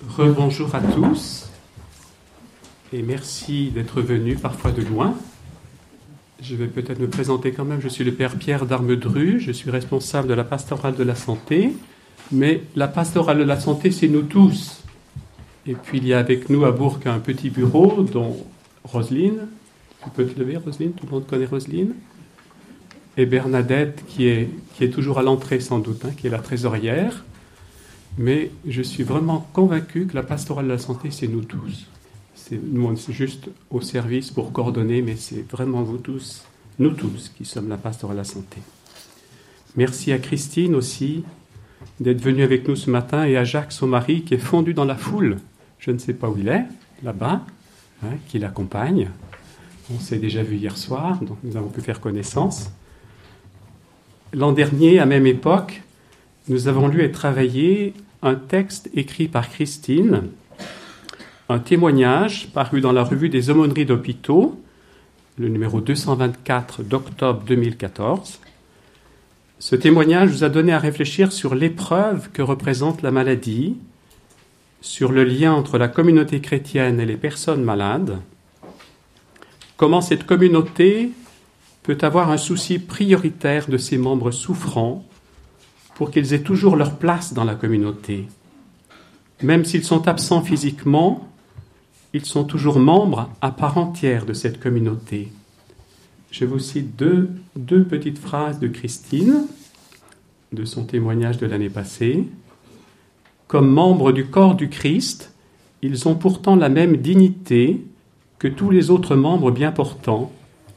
Rebonjour à tous et merci d'être venus parfois de loin. Je vais peut-être me présenter quand même. Je suis le père Pierre d'Armedru, je suis responsable de la pastorale de la santé, mais la pastorale de la santé, c'est nous tous. Et puis il y a avec nous à Bourg un petit bureau dont Roselyne, tu peux te lever Roselyne, tout le monde connaît Roselyne, et Bernadette qui est toujours à l'entrée sans doute, qui est la trésorière. Mais je suis vraiment convaincu que la pastorale de la santé, c'est nous tous. Nous, on est juste au service pour coordonner, mais c'est vraiment vous tous, nous tous, qui sommes la pastorale de la santé. Merci à Christine aussi d'être venue avec nous ce matin, et à Jacques, son mari, qui est fondu dans la foule. Je ne sais pas où il est, là-bas, qui l'accompagne. On s'est déjà vu hier soir, donc nous avons pu faire connaissance. L'an dernier, à même époque, nous avons lu et travaillé un texte écrit par Christine, un témoignage paru dans la revue des aumôneries d'hôpitaux, le numéro 224 d'octobre 2014. Ce témoignage nous a donné à réfléchir sur l'épreuve que représente la maladie, sur le lien entre la communauté chrétienne et les personnes malades, comment cette communauté peut avoir un souci prioritaire de ses membres souffrants pour qu'ils aient toujours leur place dans la communauté. Même s'ils sont absents physiquement, ils sont toujours membres à part entière de cette communauté. Je vous cite deux petites phrases de Christine, de son témoignage de l'année passée. Comme membres du corps du Christ, ils ont pourtant la même dignité que tous les autres membres bien portants.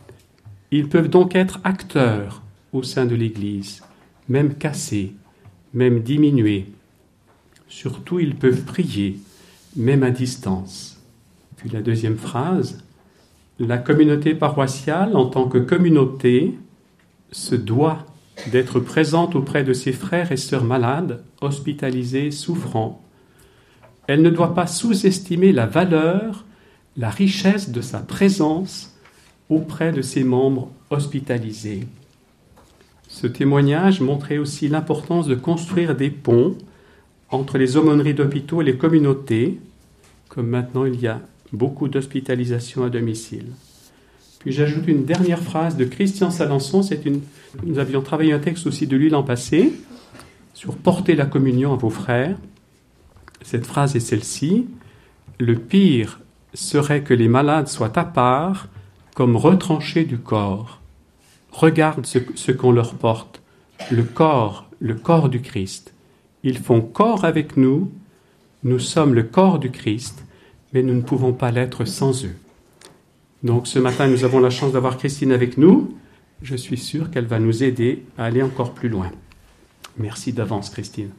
Ils peuvent donc être acteurs au sein de l'Église, même cassés, même diminués. Surtout, ils peuvent prier, même à distance. Puis la deuxième phrase, la communauté paroissiale, en tant que communauté, se doit d'être présente auprès de ses frères et sœurs malades, hospitalisés, souffrants. Elle ne doit pas sous-estimer la valeur, la richesse de sa présence auprès de ses membres hospitalisés. Ce témoignage montrait aussi l'importance de construire des ponts entre les aumôneries d'hôpitaux et les communautés, comme maintenant il y a beaucoup d'hospitalisations à domicile. Puis j'ajoute une dernière phrase de Christian Salençon. Nous avions travaillé un texte aussi de lui l'an passé, sur porter la communion à vos frères. Cette phrase est celle-ci. Le pire serait que les malades soient à part, comme retranchés du corps. Regarde ce qu'on leur porte, le corps du Christ. Ils font corps avec nous, nous sommes le corps du Christ, mais nous ne pouvons pas l'être sans eux. Donc ce matin, nous avons la chance d'avoir Christine avec nous. Je suis sûr qu'elle va nous aider à aller encore plus loin. Merci d'avance, Christine.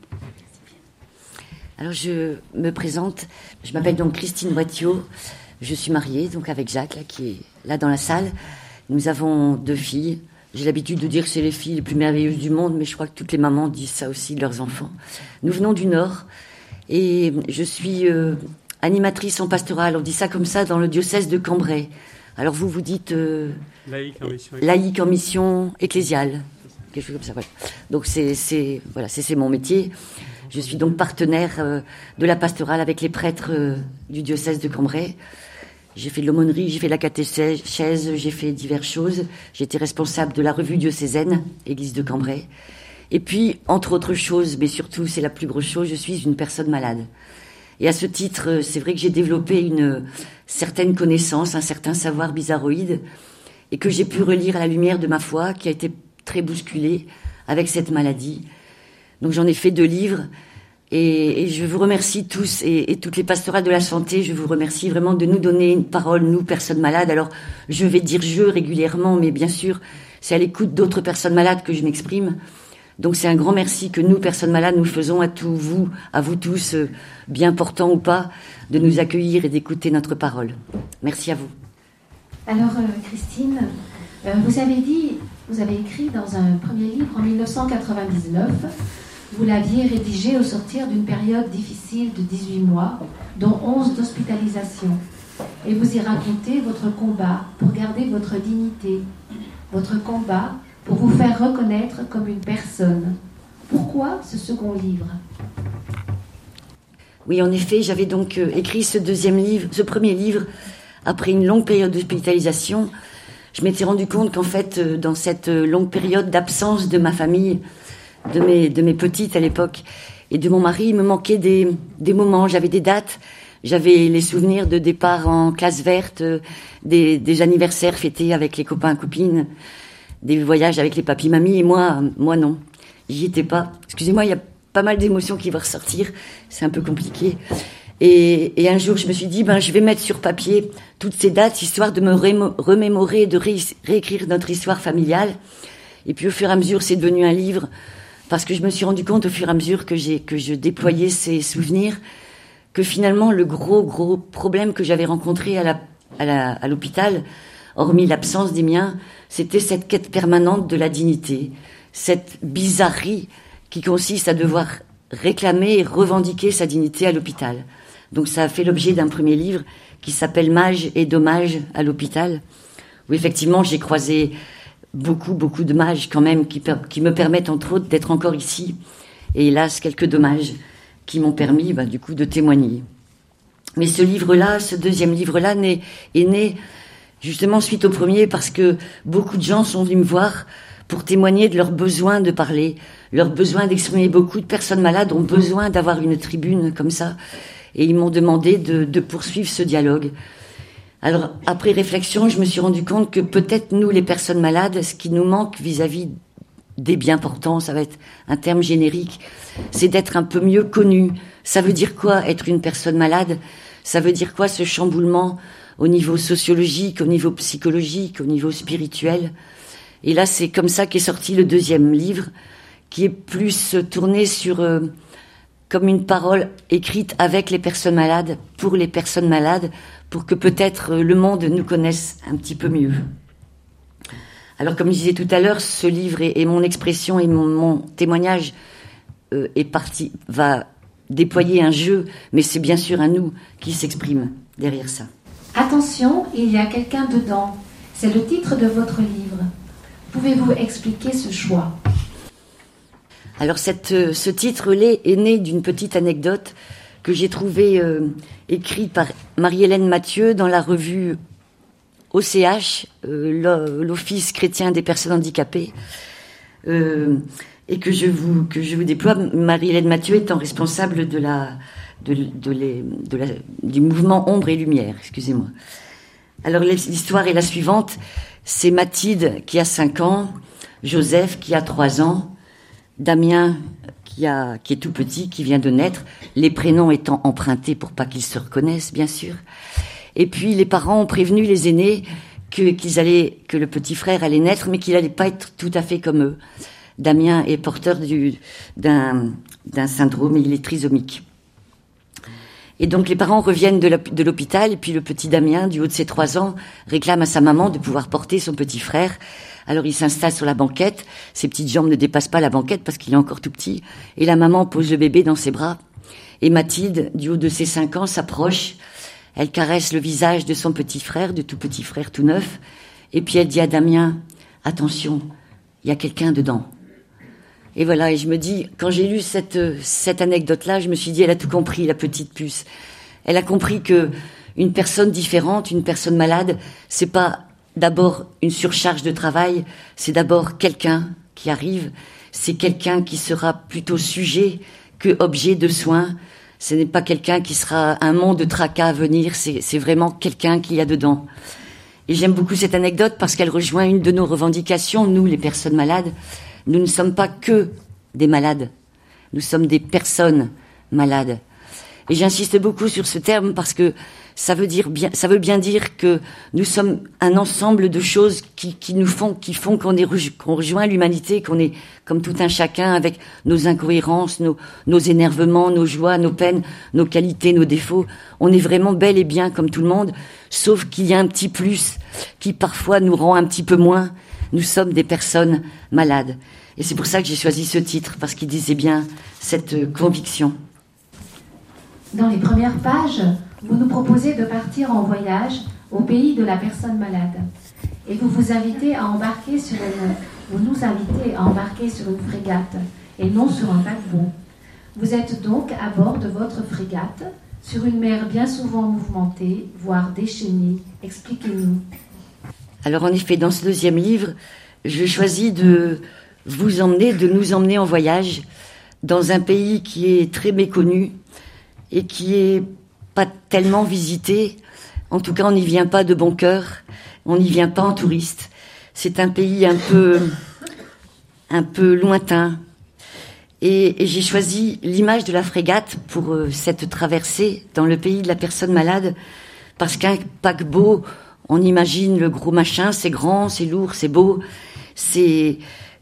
Alors je me présente, je m'appelle donc Christine Boittiot, je suis mariée donc avec Jacques là, qui est là dans la salle. Nous avons 2 filles. J'ai l'habitude de dire que c'est les filles les plus merveilleuses du monde, mais je crois que toutes les mamans disent ça aussi de leurs enfants. Nous venons du Nord et je suis animatrice en pastorale. On dit ça comme ça dans le diocèse de Cambrai. Alors vous dites laïque en mission ecclésiale, quelque chose comme ça. Voilà. Donc c'est mon métier. Je suis donc partenaire de la pastorale avec les prêtres du diocèse de Cambrai. J'ai fait de l'aumônerie, j'ai fait de la catéchèse, j'ai fait diverses choses. J'ai été responsable de la revue diocésaine, Église de Cambrai. Et puis, entre autres choses, mais surtout, c'est la plus grosse chose, je suis une personne malade. Et à ce titre, c'est vrai que j'ai développé une certaine connaissance, un certain savoir bizarroïde, et que j'ai pu relire à la lumière de ma foi, qui a été très bousculée avec cette maladie. Donc j'en ai fait 2 livres. Et je vous remercie tous et toutes les pastorales de la santé, je vous remercie vraiment de nous donner une parole, nous, personnes malades. Alors, je vais dire je régulièrement, mais bien sûr, c'est à l'écoute d'autres personnes malades que je m'exprime. Donc, c'est un grand merci que nous, personnes malades, nous faisons à vous tous, bien portants ou pas, de nous accueillir et d'écouter notre parole. Merci à vous. Alors, Christine, vous avez écrit dans un premier livre en 1999... Vous l'aviez rédigé au sortir d'une période difficile de 18 mois, dont 11 d'hospitalisation. Et vous y racontez votre combat pour garder votre dignité, votre combat pour vous faire reconnaître comme une personne. Pourquoi ce second livre ? Oui, en effet, j'avais donc écrit ce premier livre, après une longue période d'hospitalisation. Je m'étais rendu compte qu'en fait, dans cette longue période d'absence de ma famille, de mes petites à l'époque, et de mon mari, il me manquait des moments, j'avais des dates, j'avais les souvenirs de départ en classe verte, des anniversaires fêtés avec les copains, copines, des voyages avec les papis, mamies, et moi non, j'y étais pas. Excusez-moi, il y a pas mal d'émotions qui vont ressortir, c'est un peu compliqué. Et un jour, je me suis dit, je vais mettre sur papier toutes ces dates, histoire de me remémorer, de réécrire notre histoire familiale. Et puis au fur et à mesure, c'est devenu un livre, parce que je me suis rendu compte au fur et à mesure que je déployais ces souvenirs, que finalement, le gros problème que j'avais rencontré à l'hôpital, hormis l'absence des miens, c'était cette quête permanente de la dignité, cette bizarrerie qui consiste à devoir réclamer et revendiquer sa dignité à l'hôpital. Donc ça a fait l'objet d'un premier livre qui s'appelle Mages et dommages à l'hôpital, où effectivement j'ai croisé beaucoup de mages quand même qui me permettent entre autres d'être encore ici, et hélas quelques dommages qui m'ont permis du coup de témoigner. Mais ce livre-là, ce deuxième livre-là est né justement suite au premier, parce que beaucoup de gens sont venus me voir pour témoigner de leur besoin de parler, leur besoin d'exprimer. Beaucoup de personnes malades ont besoin d'avoir une tribune comme ça, et ils m'ont demandé de poursuivre ce dialogue. Alors, après réflexion, je me suis rendu compte que peut-être nous, les personnes malades, ce qui nous manque vis-à-vis des bien portants, ça va être un terme générique, c'est d'être un peu mieux connus. Ça veut dire quoi, être une personne malade? Ça veut dire quoi, ce chamboulement au niveau sociologique, au niveau psychologique, au niveau spirituel? Et là, c'est comme ça qu'est sorti le deuxième livre, qui est plus tourné sur comme une parole écrite avec les personnes malades, pour les personnes malades, pour que peut-être le monde nous connaisse un petit peu mieux. Alors, comme je disais tout à l'heure, ce livre et mon expression et mon témoignage va déployer un jeu, mais c'est bien sûr un nous qui s'exprime derrière ça. Attention, il y a quelqu'un dedans. C'est le titre de votre livre. Pouvez-vous expliquer ce choix ? Alors ce titre-là est né d'une petite anecdote que j'ai trouvée écrite par Marie-Hélène Mathieu dans la revue OCH, l'Office chrétien des personnes handicapées, et que je vous déploie. Marie-Hélène Mathieu étant responsable du mouvement Ombre et Lumière, excusez-moi. Alors l'histoire est la suivante. C'est Mathilde qui a 5 ans, Joseph qui a 3 ans, Damien qui est tout petit, qui vient de naître, les prénoms étant empruntés pour pas qu'ils se reconnaissent, bien sûr. Et puis les parents ont prévenu les aînés que le petit frère allait naître, mais qu'il allait pas être tout à fait comme eux. Damien est porteur d'un syndrome, il est trisomique. Et donc les parents reviennent de l'hôpital, et puis le petit Damien, du haut de ses 3 ans, réclame à sa maman de pouvoir porter son petit frère. Alors il s'installe sur la banquette, ses petites jambes ne dépassent pas la banquette parce qu'il est encore tout petit, et la maman pose le bébé dans ses bras. Et Mathilde, du haut de ses 5 ans, s'approche, elle caresse le visage de son petit frère, de tout petit frère tout neuf, et puis elle dit à Damien, attention, il y a quelqu'un dedans. Et voilà, et je me dis, quand j'ai lu cette anecdote-là, je me suis dit, elle a tout compris, la petite puce. Elle a compris que une personne différente, une personne malade, c'est pas d'abord une surcharge de travail, c'est d'abord quelqu'un qui arrive, c'est quelqu'un qui sera plutôt sujet que objet de soins. Ce n'est pas quelqu'un qui sera un monde de tracas à venir, c'est vraiment quelqu'un qu'il y a dedans. Et j'aime beaucoup cette anecdote parce qu'elle rejoint une de nos revendications, nous les personnes malades. Nous ne sommes pas que des malades, nous sommes des personnes malades. Et j'insiste beaucoup sur ce terme parce que ça veut bien dire que nous sommes un ensemble de choses qui font qu'on rejoint l'humanité, qu'on est comme tout un chacun avec nos incohérences, nos énervements, nos joies, nos peines, nos qualités, nos défauts. On est vraiment bel et bien comme tout le monde, sauf qu'il y a un petit plus qui parfois nous rend un petit peu moins. Nous sommes des personnes malades. Et c'est pour ça que j'ai choisi ce titre, parce qu'il disait bien cette conviction. Dans les premières pages, vous nous proposez de partir en voyage au pays de la personne malade. Et vous nous invitez à embarquer sur une frégate, et non sur un paquebot. Vous êtes donc à bord de votre frégate, sur une mer bien souvent mouvementée, voire déchaînée. Expliquez-nous. Alors en effet, dans ce deuxième livre, je choisis de nous emmener en voyage dans un pays qui est très méconnu et qui est pas tellement visité. En tout cas, on n'y vient pas de bon cœur, on n'y vient pas en touriste. C'est un pays un peu lointain. Et j'ai choisi l'image de la frégate pour cette traversée dans le pays de la personne malade, parce qu'un paquebot, on imagine le gros machin, c'est grand, c'est lourd, c'est beau, c'est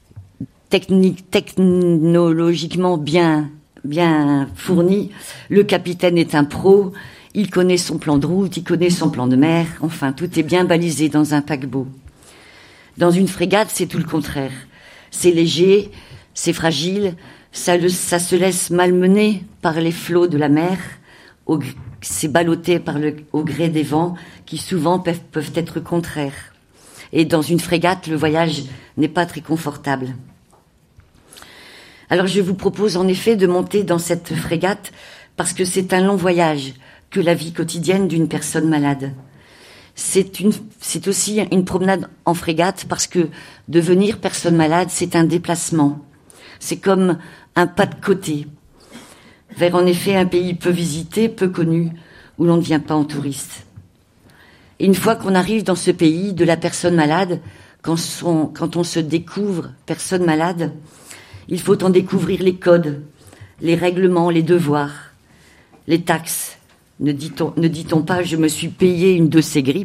technologiquement bien fourni. Le capitaine est un pro, il connaît son plan de route, il connaît son plan de mer, enfin tout est bien balisé dans un paquebot. Dans une frégate, c'est tout le contraire. C'est léger, c'est fragile, ça se laisse malmener par les flots de la mer, c'est ballotté au gré des vents qui souvent peuvent être contraires. Et dans une frégate, le voyage n'est pas très confortable. Alors je vous propose en effet de monter dans cette frégate parce que c'est un long voyage que la vie quotidienne d'une personne malade. C'est aussi une promenade en frégate parce que devenir personne malade, c'est un déplacement. C'est comme un pas de côté vers en effet un pays peu visité, peu connu, où l'on ne vient pas en touriste. Et une fois qu'on arrive dans ce pays de la personne malade, quand on se découvre personne malade, il faut en découvrir les codes, les règlements, les devoirs, les taxes. Ne dit-on pas « je me suis payé une de ces grippes ».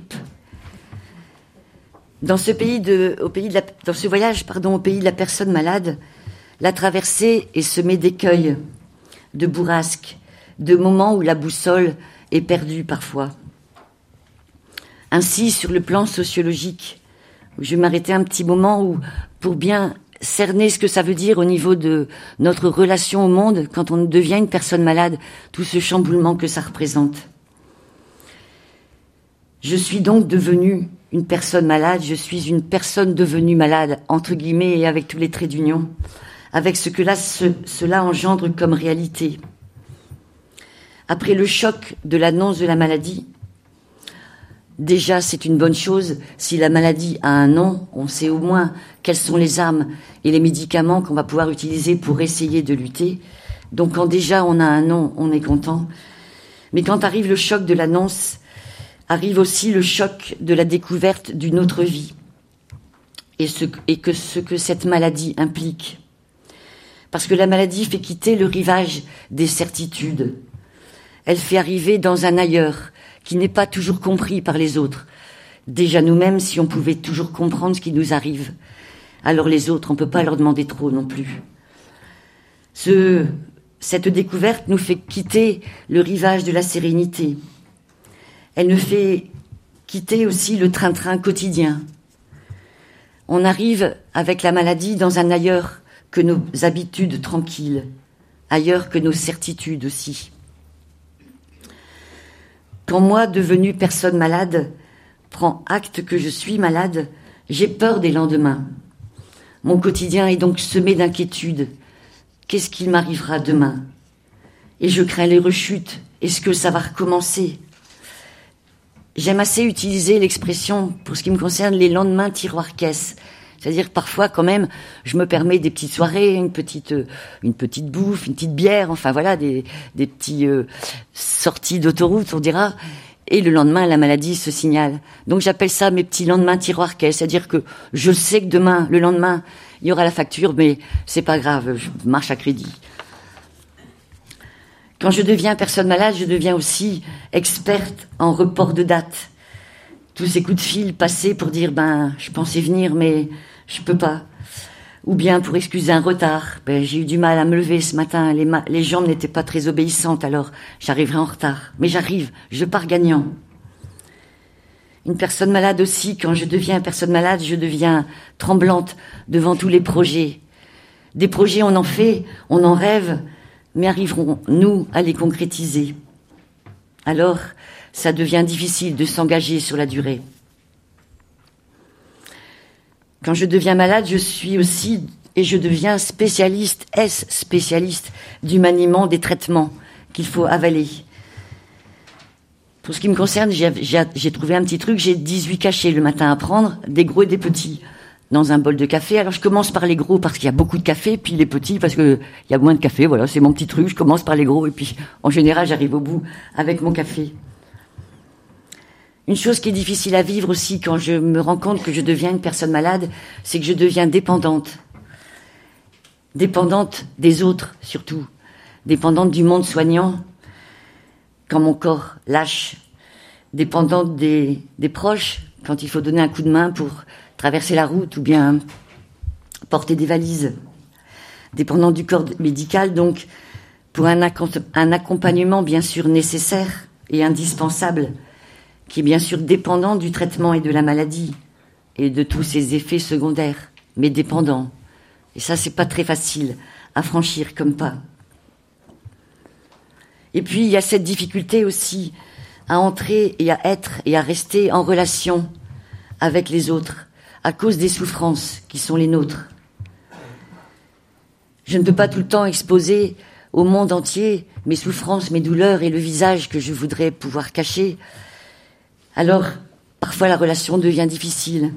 Dans ce voyage au pays de la personne malade, la traversée est semée d'écueils, de bourrasques, de moments où la boussole est perdue parfois. Ainsi, sur le plan sociologique, je vais m'arrêter un petit moment pour bien cerner ce que ça veut dire au niveau de notre relation au monde quand on devient une personne malade, tout ce chamboulement que ça représente. Je suis donc devenue une personne malade, je suis une personne devenue malade, entre guillemets, et avec tous les traits d'union, avec ce que cela engendre comme réalité. Après le choc de l'annonce de la maladie, déjà c'est une bonne chose, si la maladie a un nom, on sait au moins quelles sont les armes et les médicaments qu'on va pouvoir utiliser pour essayer de lutter. Donc quand déjà on a un nom, on est content. Mais quand arrive le choc de l'annonce, arrive aussi le choc de la découverte d'une autre vie et ce que cette maladie implique. Parce que la maladie fait quitter le rivage des certitudes. Elle fait arriver dans un ailleurs qui n'est pas toujours compris par les autres. Déjà nous-mêmes, si on pouvait toujours comprendre ce qui nous arrive, alors les autres, on ne peut pas leur demander trop non plus. Cette découverte nous fait quitter le rivage de la sérénité. Elle nous fait quitter aussi le train-train quotidien. On arrive avec la maladie dans un ailleurs que nos habitudes tranquilles, ailleurs que nos certitudes aussi. Quand moi, devenue personne malade, prends acte que je suis malade, j'ai peur des lendemains. Mon quotidien est donc semé d'inquiétude. Qu'est-ce qu'il m'arrivera demain? Et je crains les rechutes. Est-ce que ça va recommencer? J'aime assez utiliser l'expression, pour ce qui me concerne, les lendemains tiroir-caisse. C'est-à-dire parfois quand même, je me permets des petites soirées, une petite bouffe, une petite bière, enfin voilà, des petits sorties d'autoroute, on dira. Et le lendemain, la maladie se signale. Donc j'appelle ça mes petits lendemains tiroir-caisse. C'est-à-dire que je sais que demain, le lendemain, il y aura la facture, mais c'est pas grave, je marche à crédit. Quand je deviens personne malade, je deviens aussi experte en report de date. Tous ces coups de fil passés pour dire je pensais venir mais je peux pas, ou bien pour excuser un retard, j'ai eu du mal à me lever ce matin, les jambes n'étaient pas très obéissantes, alors j'arriverai en retard, mais j'arrive, je pars gagnant. Une personne malade aussi, quand je deviens personne malade, je deviens tremblante devant tous les projets. Des projets on en fait, on en rêve, mais arriverons-nous à les concrétiser? Alors ça devient difficile de s'engager sur la durée. Quand je deviens malade, je suis aussi et je deviens spécialiste du maniement des traitements qu'il faut avaler. Pour ce qui me concerne, j'ai trouvé un petit truc, j'ai 18 cachets le matin à prendre, des gros et des petits, dans un bol de café. Alors je commence par les gros parce qu'il y a beaucoup de café, puis les petits parce qu'il y a moins de café, voilà, c'est mon petit truc, je commence par les gros, et puis en général j'arrive au bout avec mon café. Une chose qui est difficile à vivre aussi quand je me rends compte que je deviens une personne malade, c'est que je deviens dépendante. Dépendante des autres, surtout. Dépendante du monde soignant, quand mon corps lâche. Dépendante des proches, quand il faut donner un coup de main pour traverser la route ou bien porter des valises. Dépendante du corps médical, donc, pour un accompagnement bien sûr nécessaire et indispensable, qui est bien sûr dépendant du traitement et de la maladie et de tous ses effets secondaires, mais dépendant. Et ça, c'est pas très facile à franchir comme pas. Et puis, il y a cette difficulté aussi à entrer et à être et à rester en relation avec les autres à cause des souffrances qui sont les nôtres. Je ne peux pas tout le temps exposer au monde entier mes souffrances, mes douleurs et le visage que je voudrais pouvoir cacher. Alors, parfois, la relation devient difficile.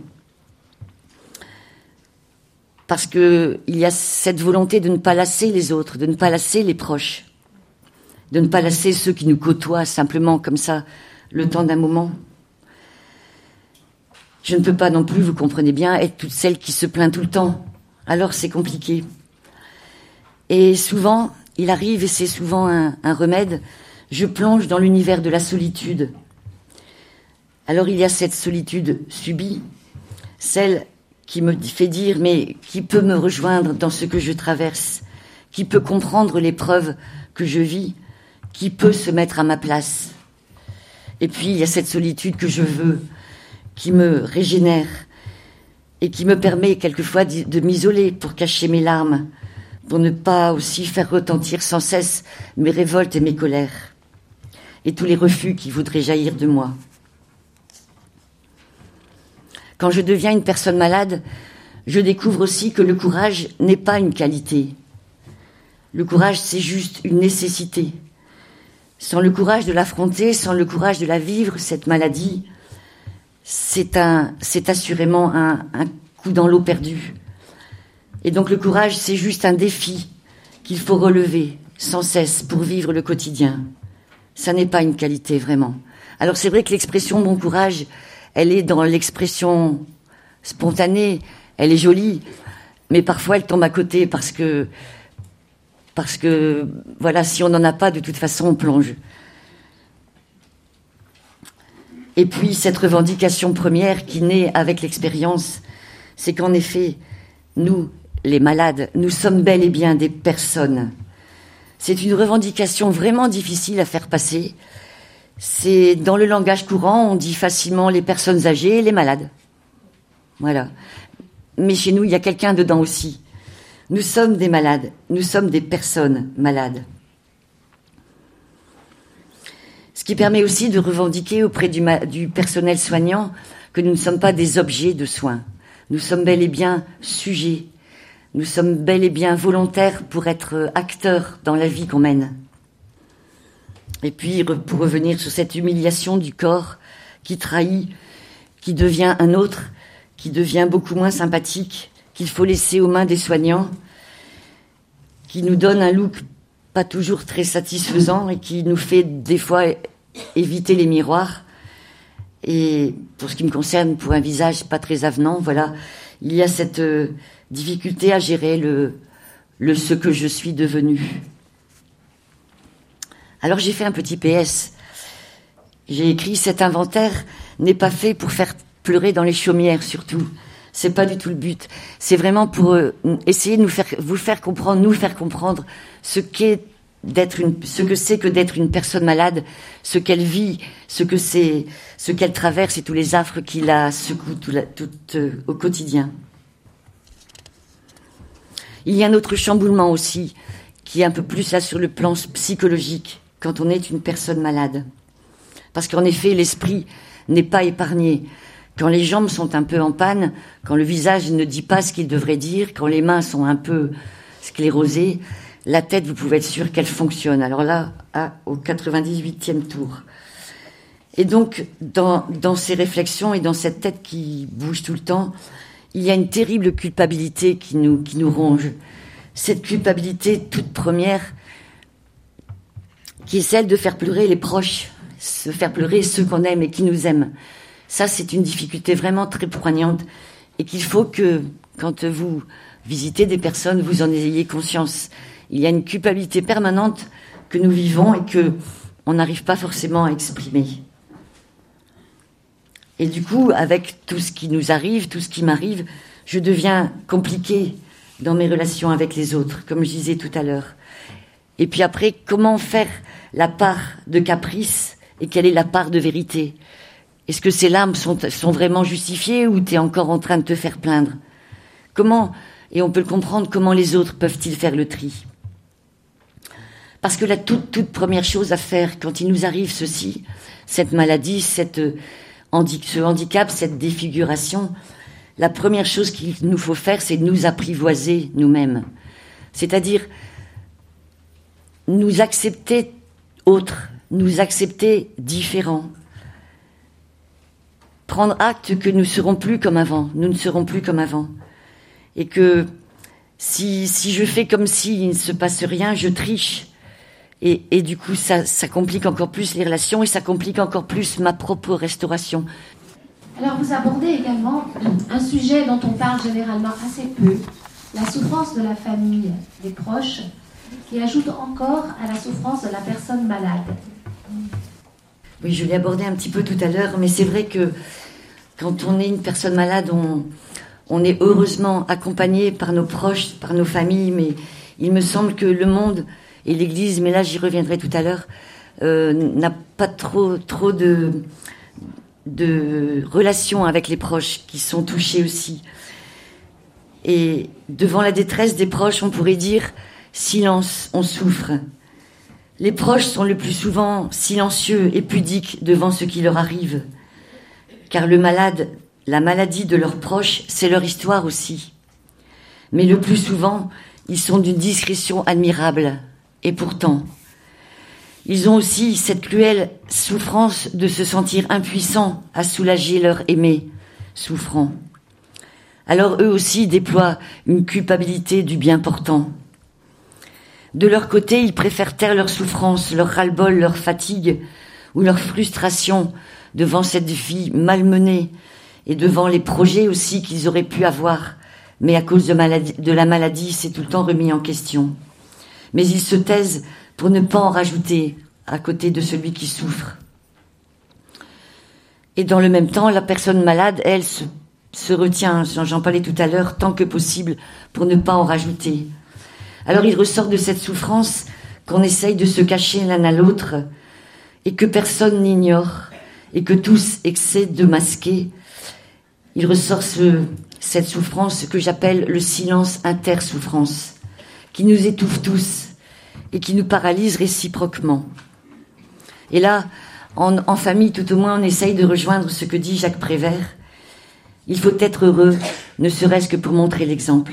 Parce que il y a cette volonté de ne pas lasser les autres, de ne pas lasser les proches, de ne pas lasser ceux qui nous côtoient simplement comme ça, le temps d'un moment. Je ne peux pas non plus, vous comprenez bien, être toute celle qui se plaint tout le temps. Alors c'est compliqué. Et souvent, il arrive, et c'est souvent un remède, je plonge dans l'univers de la solitude. Alors il y a cette solitude subie, celle qui me fait dire, mais qui peut me rejoindre dans ce que je traverse, qui peut comprendre l'épreuve que je vis, qui peut se mettre à ma place. Et puis il y a cette solitude que je veux, qui me régénère et qui me permet quelquefois de m'isoler pour cacher mes larmes, pour ne pas aussi faire retentir sans cesse mes révoltes et mes colères, et tous les refus qui voudraient jaillir de moi. Quand je deviens une personne malade, je découvre aussi que le courage n'est pas une qualité. Le courage, c'est juste une nécessité. Sans le courage de l'affronter, sans le courage de la vivre, cette maladie, c'est assurément un coup dans l'eau perdue. Et donc le courage, c'est juste un défi qu'il faut relever sans cesse pour vivre le quotidien. Ça n'est pas une qualité, vraiment. Alors c'est vrai que l'expression « bon courage », elle est dans l'expression spontanée, elle est jolie, mais parfois elle tombe à côté parce que voilà, si on n'en a pas, de toute façon, on plonge. Et puis, cette revendication première qui naît avec l'expérience, c'est qu'en effet, nous, les malades, nous sommes bel et bien des personnes. C'est une revendication vraiment difficile à faire passer. C'est dans le langage courant, on dit facilement les personnes âgées et les malades. Voilà. Mais chez nous, il y a quelqu'un dedans aussi. Nous sommes des malades, nous sommes des personnes malades. Ce qui permet aussi de revendiquer auprès du personnel soignant que nous ne sommes pas des objets de soins. Nous sommes bel et bien sujets. Nous sommes bel et bien volontaires pour être acteurs dans la vie qu'on mène. Et puis, pour revenir sur cette humiliation du corps qui trahit, qui devient un autre, qui devient beaucoup moins sympathique, qu'il faut laisser aux mains des soignants, qui nous donne un look pas toujours très satisfaisant et qui nous fait des fois éviter les miroirs. Et pour ce qui me concerne, pour un visage pas très avenant, voilà, il y a cette difficulté à gérer le ce que je suis devenue. Alors j'ai fait un petit PS. J'ai écrit « Cet inventaire n'est pas fait pour faire pleurer dans les chaumières, surtout. C'est pas du tout le but. C'est vraiment pour essayer de nous faire comprendre ce que c'est que d'être une personne malade, ce qu'elle vit, ce qu'elle traverse et tous les affres qui la secouent au quotidien. Il y a un autre chamboulement aussi, qui est un peu plus là sur le plan psychologique, quand on est une personne malade. Parce qu'en effet, l'esprit n'est pas épargné. quand les jambes sont un peu en panne, quand le visage ne dit pas ce qu'il devrait dire, quand les mains sont un peu sclérosées, la tête, vous pouvez être sûr qu'elle fonctionne. Alors là, au 98e tour. Et donc, dans ces réflexions et dans cette tête qui bouge tout le temps, il y a une terrible culpabilité qui nous ronge. Cette culpabilité toute première, qui est celle de faire pleurer les proches, se faire pleurer ceux qu'on aime et qui nous aiment. Ça, c'est une difficulté vraiment très poignante et qu'il faut que, quand vous visitez des personnes, vous en ayez conscience. Il y a une culpabilité permanente que nous vivons et que on n'arrive pas forcément à exprimer. Et du coup, avec tout ce qui nous arrive, tout ce qui m'arrive, je deviens compliquée dans mes relations avec les autres, comme je disais tout à l'heure. Et puis après, comment faire la part de caprice et quelle est la part de vérité ? Est-ce que ces larmes sont vraiment justifiées ou tu es encore en train de te faire plaindre ? Comment, et on peut le comprendre, comment les autres peuvent-ils faire le tri ? Parce que la toute première chose à faire quand il nous arrive ceci, cette maladie, ce handicap, cette défiguration, la première chose qu'il nous faut faire, c'est nous apprivoiser nous-mêmes. C'est-à-dire nous accepter autres, nous accepter différents. Prendre acte que nous ne serons plus comme avant, Et que si je fais comme s'il ne se passe rien, je triche. Et du coup, ça complique encore plus les relations et ça complique encore plus ma propre restauration. Alors, vous abordez également un sujet dont on parle généralement assez peu, la souffrance de la famille, des proches, qui ajoute encore à la souffrance de la personne malade. Oui, je l'ai abordé un petit peu tout à l'heure, mais c'est vrai que quand on est une personne malade, on est heureusement accompagné par nos proches, par nos familles, mais il me semble que le monde et l'Église, mais là j'y reviendrai tout à l'heure, n'a pas trop de relations avec les proches qui sont touchés aussi. Et devant la détresse des proches, on pourrait dire silence, on souffre. Les proches sont le plus souvent silencieux et pudiques devant ce qui leur arrive. Car la maladie de leurs proches, c'est leur histoire aussi. Mais le plus souvent, ils sont d'une discrétion admirable. Et pourtant, ils ont aussi cette cruelle souffrance de se sentir impuissants à soulager leur aimé souffrant. Alors eux aussi déploient une culpabilité du bien portant. De leur côté, ils préfèrent taire leur souffrance, leur ras-le-bol, leur fatigue ou leur frustration devant cette vie malmenée et devant les projets aussi qu'ils auraient pu avoir. Mais à cause de la maladie, c'est tout le temps remis en question. Mais ils se taisent pour ne pas en rajouter à côté de celui qui souffre. Et dans le même temps, la personne malade, elle, se retient, j'en parlais tout à l'heure, tant que possible pour ne pas en rajouter. Alors il ressort de cette souffrance qu'on essaye de se cacher l'un à l'autre et que personne n'ignore et que tous essaient de masquer. Il ressort cette souffrance que j'appelle le silence intersouffrance, qui nous étouffe tous et qui nous paralyse réciproquement. Et là, en famille, tout au moins, on essaye de rejoindre ce que dit Jacques Prévert. Il faut être heureux, ne serait-ce que pour montrer l'exemple.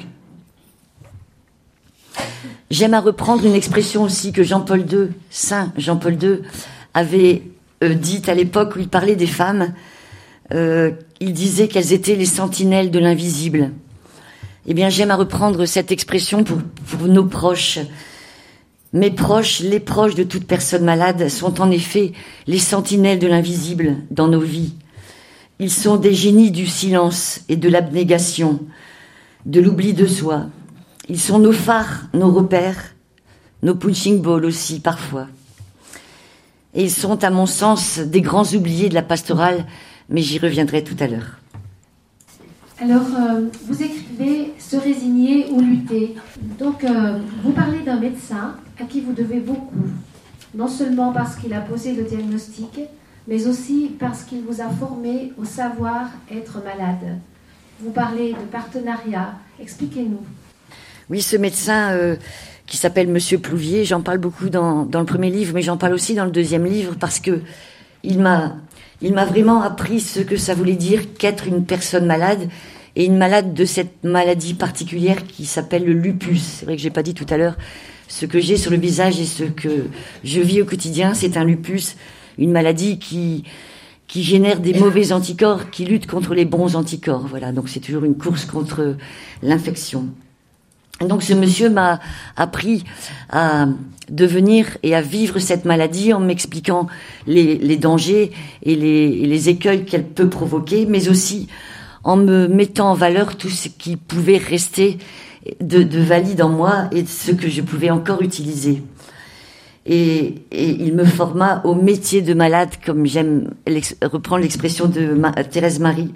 J'aime à reprendre une expression aussi que Saint Jean-Paul II, avait dite à l'époque où il parlait des femmes. Il disait qu'elles étaient les sentinelles de l'invisible. Eh bien, j'aime à reprendre cette expression pour nos proches. Mes proches, les proches de toute personne malade, sont en effet les sentinelles de l'invisible dans nos vies. Ils sont des génies du silence et de l'abnégation, de l'oubli de soi. Ils sont nos phares, nos repères, nos punching balls aussi parfois. Et ils sont, à mon sens, des grands oubliés de la pastorale, mais j'y reviendrai tout à l'heure. Alors, vous écrivez « se résigner ou lutter ». Donc, vous parlez d'un médecin à qui vous devez beaucoup, non seulement parce qu'il a posé le diagnostic, mais aussi parce qu'il vous a formé au savoir être malade. Vous parlez de partenariat. Expliquez-nous. Oui, ce médecin qui s'appelle Monsieur Plouvier, j'en parle beaucoup dans le premier livre, mais j'en parle aussi dans le deuxième livre parce que il m'a vraiment appris ce que ça voulait dire qu'être une personne malade, et une malade de cette maladie particulière qui s'appelle le lupus. C'est vrai que j'ai pas dit tout à l'heure, ce que j'ai sur le visage et ce que je vis au quotidien, c'est un lupus, une maladie qui génère des mauvais anticorps, qui lutte contre les bons anticorps. Voilà, donc c'est toujours une course contre l'infection. Donc ce monsieur m'a appris à devenir et à vivre cette maladie en m'expliquant les dangers et les écueils qu'elle peut provoquer, mais aussi en me mettant en valeur tout ce qui pouvait rester de valide en moi et de ce que je pouvais encore utiliser. Et il me forma au métier de malade, comme j'aime reprendre l'expression de Thérèse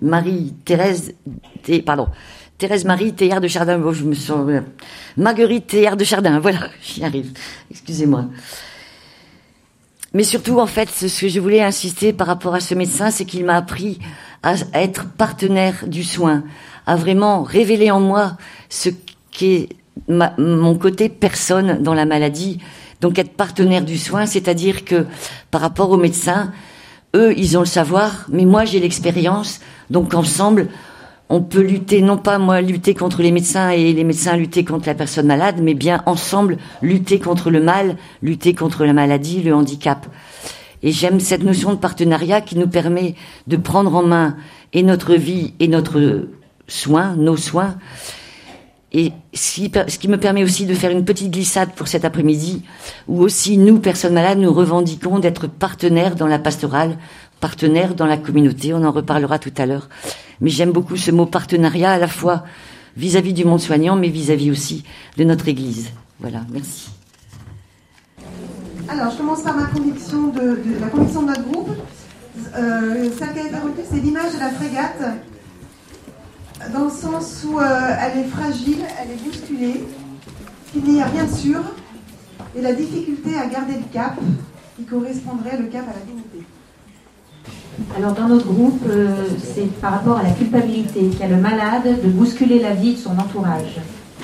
Marie Théard de Chardin. Bon, je me sens Marguerite Théard de Chardin. Voilà, j'y arrive. Excusez-moi. Mais surtout, en fait, ce que je voulais insister par rapport à ce médecin, c'est qu'il m'a appris à être partenaire du soin, à vraiment révéler en moi ce qu'est mon côté personne dans la maladie. Donc être partenaire du soin, c'est-à-dire que par rapport aux médecins, eux, ils ont le savoir, mais moi, j'ai l'expérience. Donc ensemble, on peut lutter, non pas moi lutter contre les médecins et les médecins lutter contre la personne malade, mais bien ensemble lutter contre le mal, lutter contre la maladie, le handicap. Et j'aime cette notion de partenariat qui nous permet de prendre en main et notre vie et notre soin, nos soins. Et ce qui me permet aussi de faire une petite glissade pour cet après-midi, où aussi nous, personnes malades, nous revendiquons d'être partenaires dans la pastorale, partenaires dans la communauté. On en reparlera tout à l'heure. Mais j'aime beaucoup ce mot partenariat, à la fois vis-à-vis du monde soignant, mais vis-à-vis aussi de notre Église. Voilà, merci. Alors, je commence par ma conviction la conviction de notre groupe. Celle qui a été retenue, c'est l'image de la frégate, dans le sens où elle est fragile, elle est bousculée, qu'il n'y a rien de sûr, et la difficulté à garder le cap, qui correspondrait le cap à la dignité. Alors dans notre groupe, c'est par rapport à la culpabilité qu'a le malade de bousculer la vie de son entourage.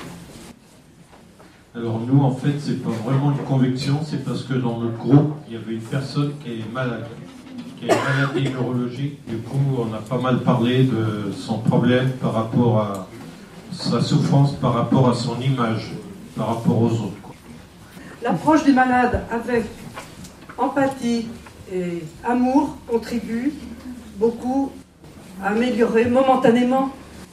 Alors nous, en fait, c'est pas vraiment une conviction, c'est parce que dans notre groupe, il y avait une personne qui est malade, qui a une maladie neurologique. Du coup, on a pas mal parlé de son problème par rapport à sa souffrance, par rapport à son image, par rapport aux autres. L'approche du malade avec empathie et amour contribue beaucoup à améliorer momentanément.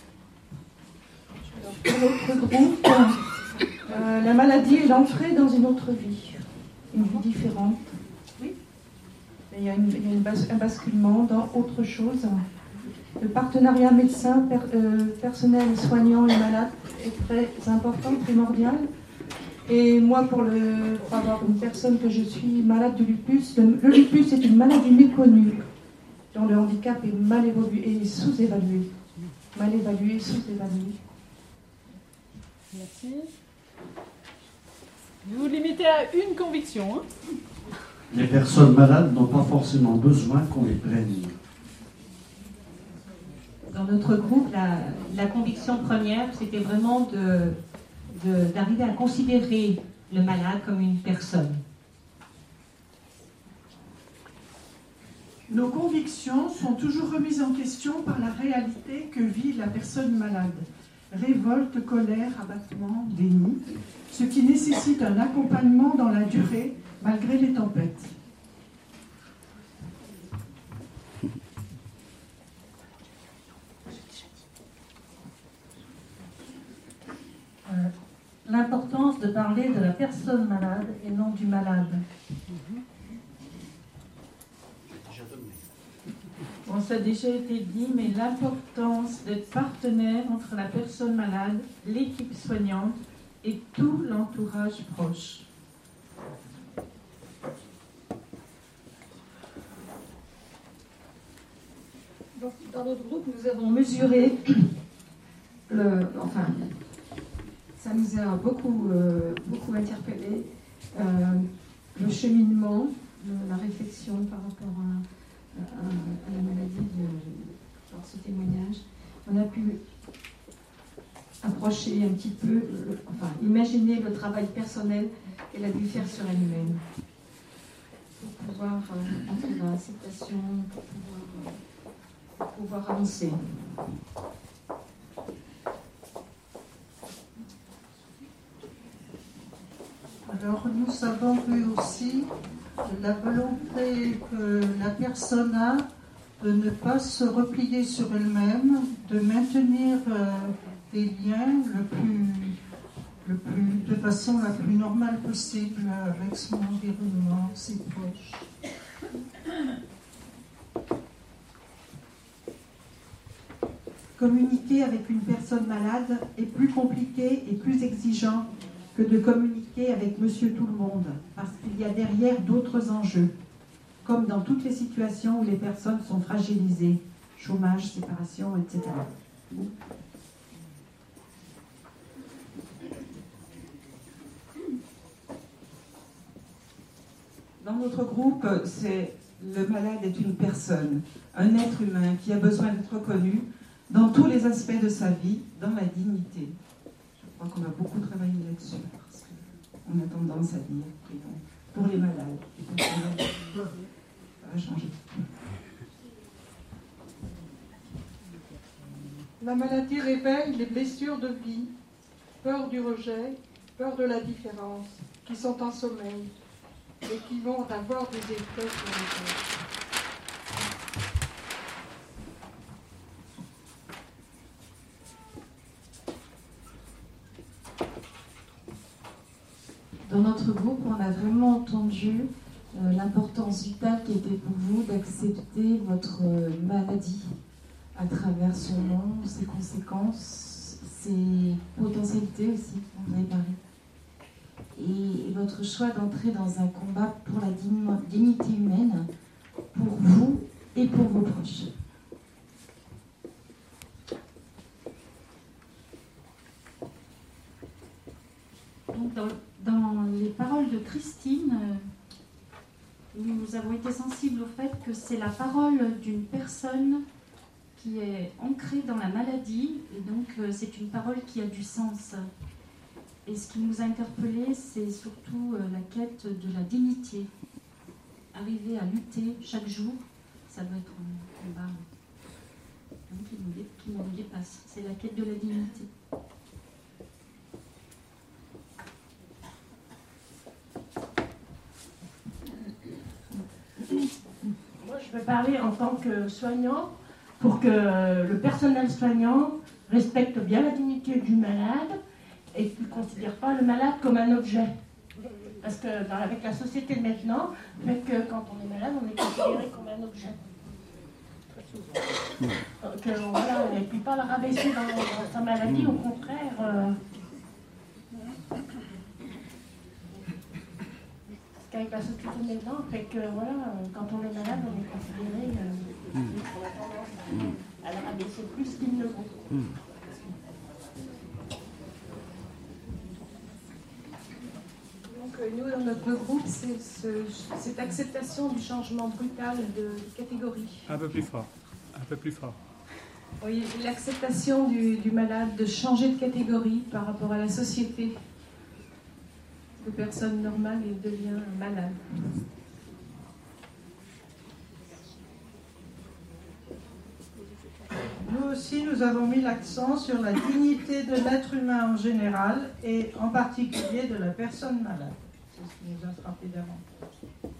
Dans notre groupe, la maladie est ancrée dans une autre vie, une vie différente. Oui. Il y a un basculement dans autre chose. Le partenariat médecin, personnel, soignant et malade est très important, primordial. Et moi, pour avoir une personne que je suis malade de lupus, le lupus est une maladie méconnue, dont le handicap est mal évolué et sous-évalué. Mal évalué, sous-évalué. Merci. Vous vous limitez à une conviction. Hein ? Les personnes malades n'ont pas forcément besoin qu'on les prenne. Dans notre groupe, la conviction première, c'était vraiment d'arriver à considérer le malade comme une personne. Nos convictions sont toujours remises en question par la réalité que vit la personne malade. Révolte, colère, abattement, déni, ce qui nécessite un accompagnement dans la durée malgré les tempêtes. L'importance de parler de la personne malade et non du malade. Bon, ça a déjà été dit, mais l'importance d'être partenaire entre la personne malade, l'équipe soignante et tout l'entourage proche. Donc, dans notre groupe, nous avons mesuré ça nous a beaucoup interpellé, le cheminement, la réflexion par rapport à la maladie, dans ce témoignage. On a pu approcher un petit peu, imaginer le travail personnel qu'elle a dû faire sur elle-même pour pouvoir entrer dans l'acceptation pour pouvoir avancer. Alors nous avons vu aussi la volonté que la personne a de ne pas se replier sur elle-même, de maintenir des liens de façon la plus normale possible avec son environnement, ses proches. Communiquer avec une personne malade est plus compliqué et plus exigeant que de communiquer avec Monsieur Tout-le-Monde, parce qu'il y a derrière d'autres enjeux, comme dans toutes les situations où les personnes sont fragilisées, chômage, séparation, etc. Dans notre groupe, le malade est une personne, un être humain qui a besoin d'être reconnu dans tous les aspects de sa vie, dans la dignité. Je crois qu'on a beaucoup travaillé là-dessus, parce qu'on a tendance à dire que pour les malades, et pour les malades, ça va changer. La maladie réveille les blessures de vie, peur du rejet, peur de la différence, qui sont en sommeil et qui vont avoir des effets sur les autres. Dans notre groupe, on a vraiment entendu l'importance vitale qui était pour vous d'accepter votre maladie à travers son nom, ses conséquences, ses potentialités aussi, on vous avez parlé. Et votre choix d'entrer dans un combat pour la dignité humaine, pour vous et pour vos proches. Donc dans les paroles de Christine, nous avons été sensibles au fait que c'est la parole d'une personne qui est ancrée dans la maladie, et donc c'est une parole qui a du sens. Et ce qui nous a interpellés, c'est surtout la quête de la dignité. Arriver à lutter chaque jour, ça doit être un combat qui nous dépasse. C'est la quête de la dignité. Moi, je vais parler en tant que soignant pour que le personnel soignant respecte bien la dignité du malade et qu'il ne considère pas le malade comme un objet. Parce que avec la société de maintenant, fait que quand on est malade, on est considéré comme un objet. Donc voilà, on ne peut pas le rabaisser dans sa maladie, au contraire. Parce qu'avec la société de maintenant, fait que voilà, quand on est malade, on est considéré qu'on a tendance à le rabaisser plus qu'il ne vaut. Nous, dans notre groupe, c'est cette acceptation du changement brutal de catégorie. Un peu plus fort, un peu plus fort. Oui, l'acceptation du malade de changer de catégorie par rapport à la société. De personne normale, il devient malade. Nous aussi, nous avons mis l'accent sur la dignité de l'être humain en général et en particulier de la personne malade. C'est ce qui nous a frappé davantage.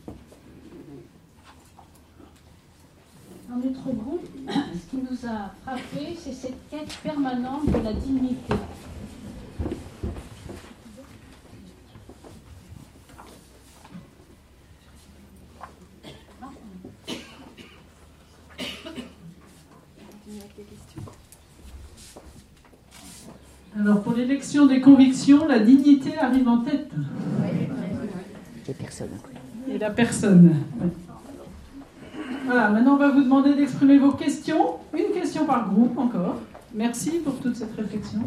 Dans notre groupe, ce qui nous a frappé, c'est cette quête permanente de la dignité. Alors, pour l'élection des convictions, la dignité arrive en tête. Les personnes. Et la personne. Voilà, maintenant on va vous demander d'exprimer vos questions. Une question par groupe encore. Merci pour toute cette réflexion.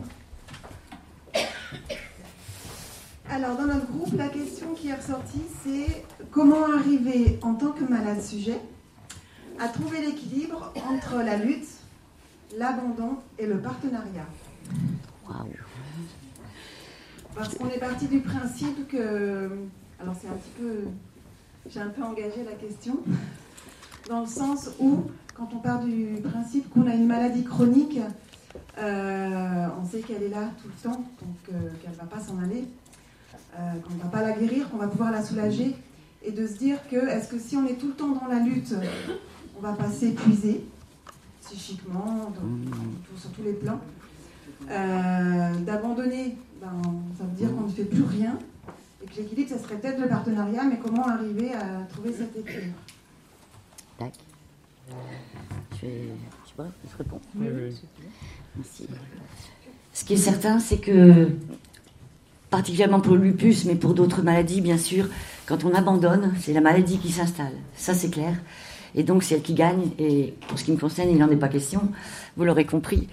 Alors, dans notre groupe, la question qui est ressortie, c'est comment arriver en tant que malade sujet à trouver l'équilibre entre la lutte, l'abandon et le partenariat. Waouh. Parce qu'on est parti du principe que... Alors c'est un petit peu... J'ai un peu engagé la question. dans le sens où, quand on part du principe qu'on a une maladie chronique, on sait qu'elle est là tout le temps, donc qu'elle ne va pas s'en aller, qu'on ne va pas la guérir, qu'on va pouvoir la soulager, et de se dire que, est-ce que si on est tout le temps dans la lutte, on ne va pas s'épuiser psychiquement, sur tous les plans, d'abandonner, ça veut dire qu'on ne fait plus rien, et que l'équilibre, ça serait peut-être le partenariat, mais comment arriver à trouver cet équilibre? Tac. Je réponds. Oui, oui. Merci. Ce qui est certain, c'est que, particulièrement pour le lupus, mais pour d'autres maladies, bien sûr, quand on abandonne, c'est la maladie qui s'installe. Ça, c'est clair. Et donc, c'est elle qui gagne. Et pour ce qui me concerne, il n'en est pas question. Vous l'aurez compris.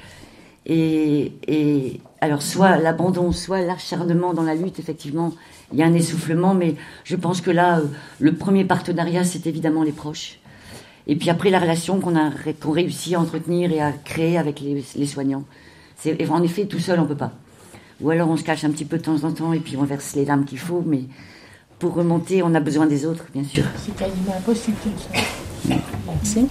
Et alors, soit l'abandon, soit l'acharnement dans la lutte, effectivement, il y a un essoufflement. Mais je pense que là, le premier partenariat, c'est évidemment les proches. Et puis après, la relation qu'on réussit à entretenir et à créer avec les soignants. En effet, tout seul, on ne peut pas. Ou alors, on se cache un petit peu de temps en temps et puis on verse les larmes qu'il faut. Mais pour remonter, on a besoin des autres, bien sûr. C'est quasiment impossible tout ça. Merci.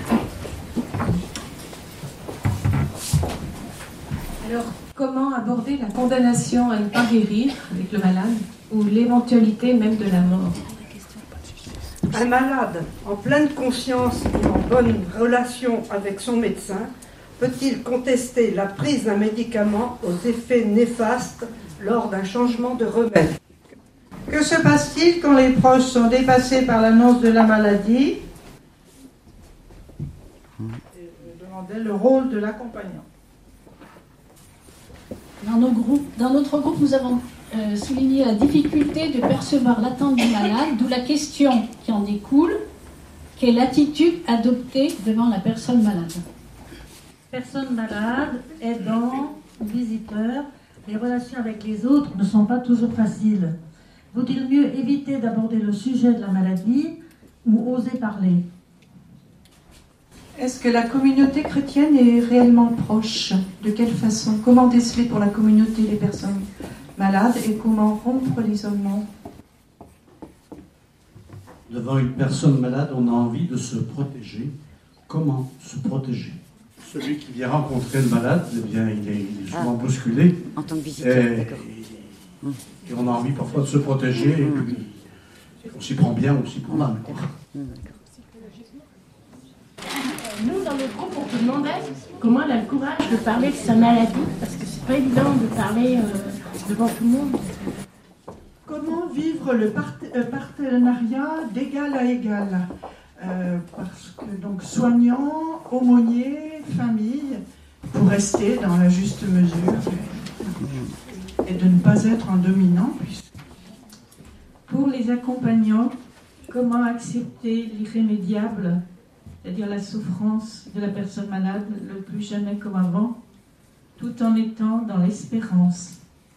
Alors, comment aborder la condamnation à ne pas guérir avec le malade ou l'éventualité même de la mort? Un malade en pleine conscience et en bonne relation avec son médecin peut-il contester la prise d'un médicament aux effets néfastes lors d'un changement de remède? Que se passe-t-il quand les proches sont dépassés par l'annonce de la maladie? Je demandais le rôle de l'accompagnant. Dans notre groupe, nous avons souligné la difficulté de percevoir l'attente du malade, d'où la question qui en découle, quelle attitude adopter devant la personne malade? Personne malade, aidant, visiteur, les relations avec les autres ne sont pas toujours faciles. Vaut-il mieux éviter d'aborder le sujet de la maladie ou oser parler? Est-ce que la communauté chrétienne est réellement proche? De quelle façon? Comment déceler pour la communauté les personnes malades et comment rompre l'isolement? Devant une personne malade, on a envie de se protéger. Comment se protéger? Celui qui vient rencontrer le malade, eh bien, il est souvent bousculé. En tant que visiteur, d'accord. Et on a envie parfois de se protéger. Et puis, on s'y prend bien, on s'y prend mal. Nous, dans notre groupe, on se demandait comment elle a le courage de parler de sa maladie, parce que c'est pas évident de parler devant tout le monde. Comment vivre le partenariat d'égal à égal? Parce que donc soignants, aumôniers, famille, pour rester dans la juste mesure et de ne pas être un dominant. Pour les accompagnants, comment accepter l'irrémédiable, c'est-à-dire la souffrance de la personne malade, le plus jamais comme avant, tout en étant dans l'espérance?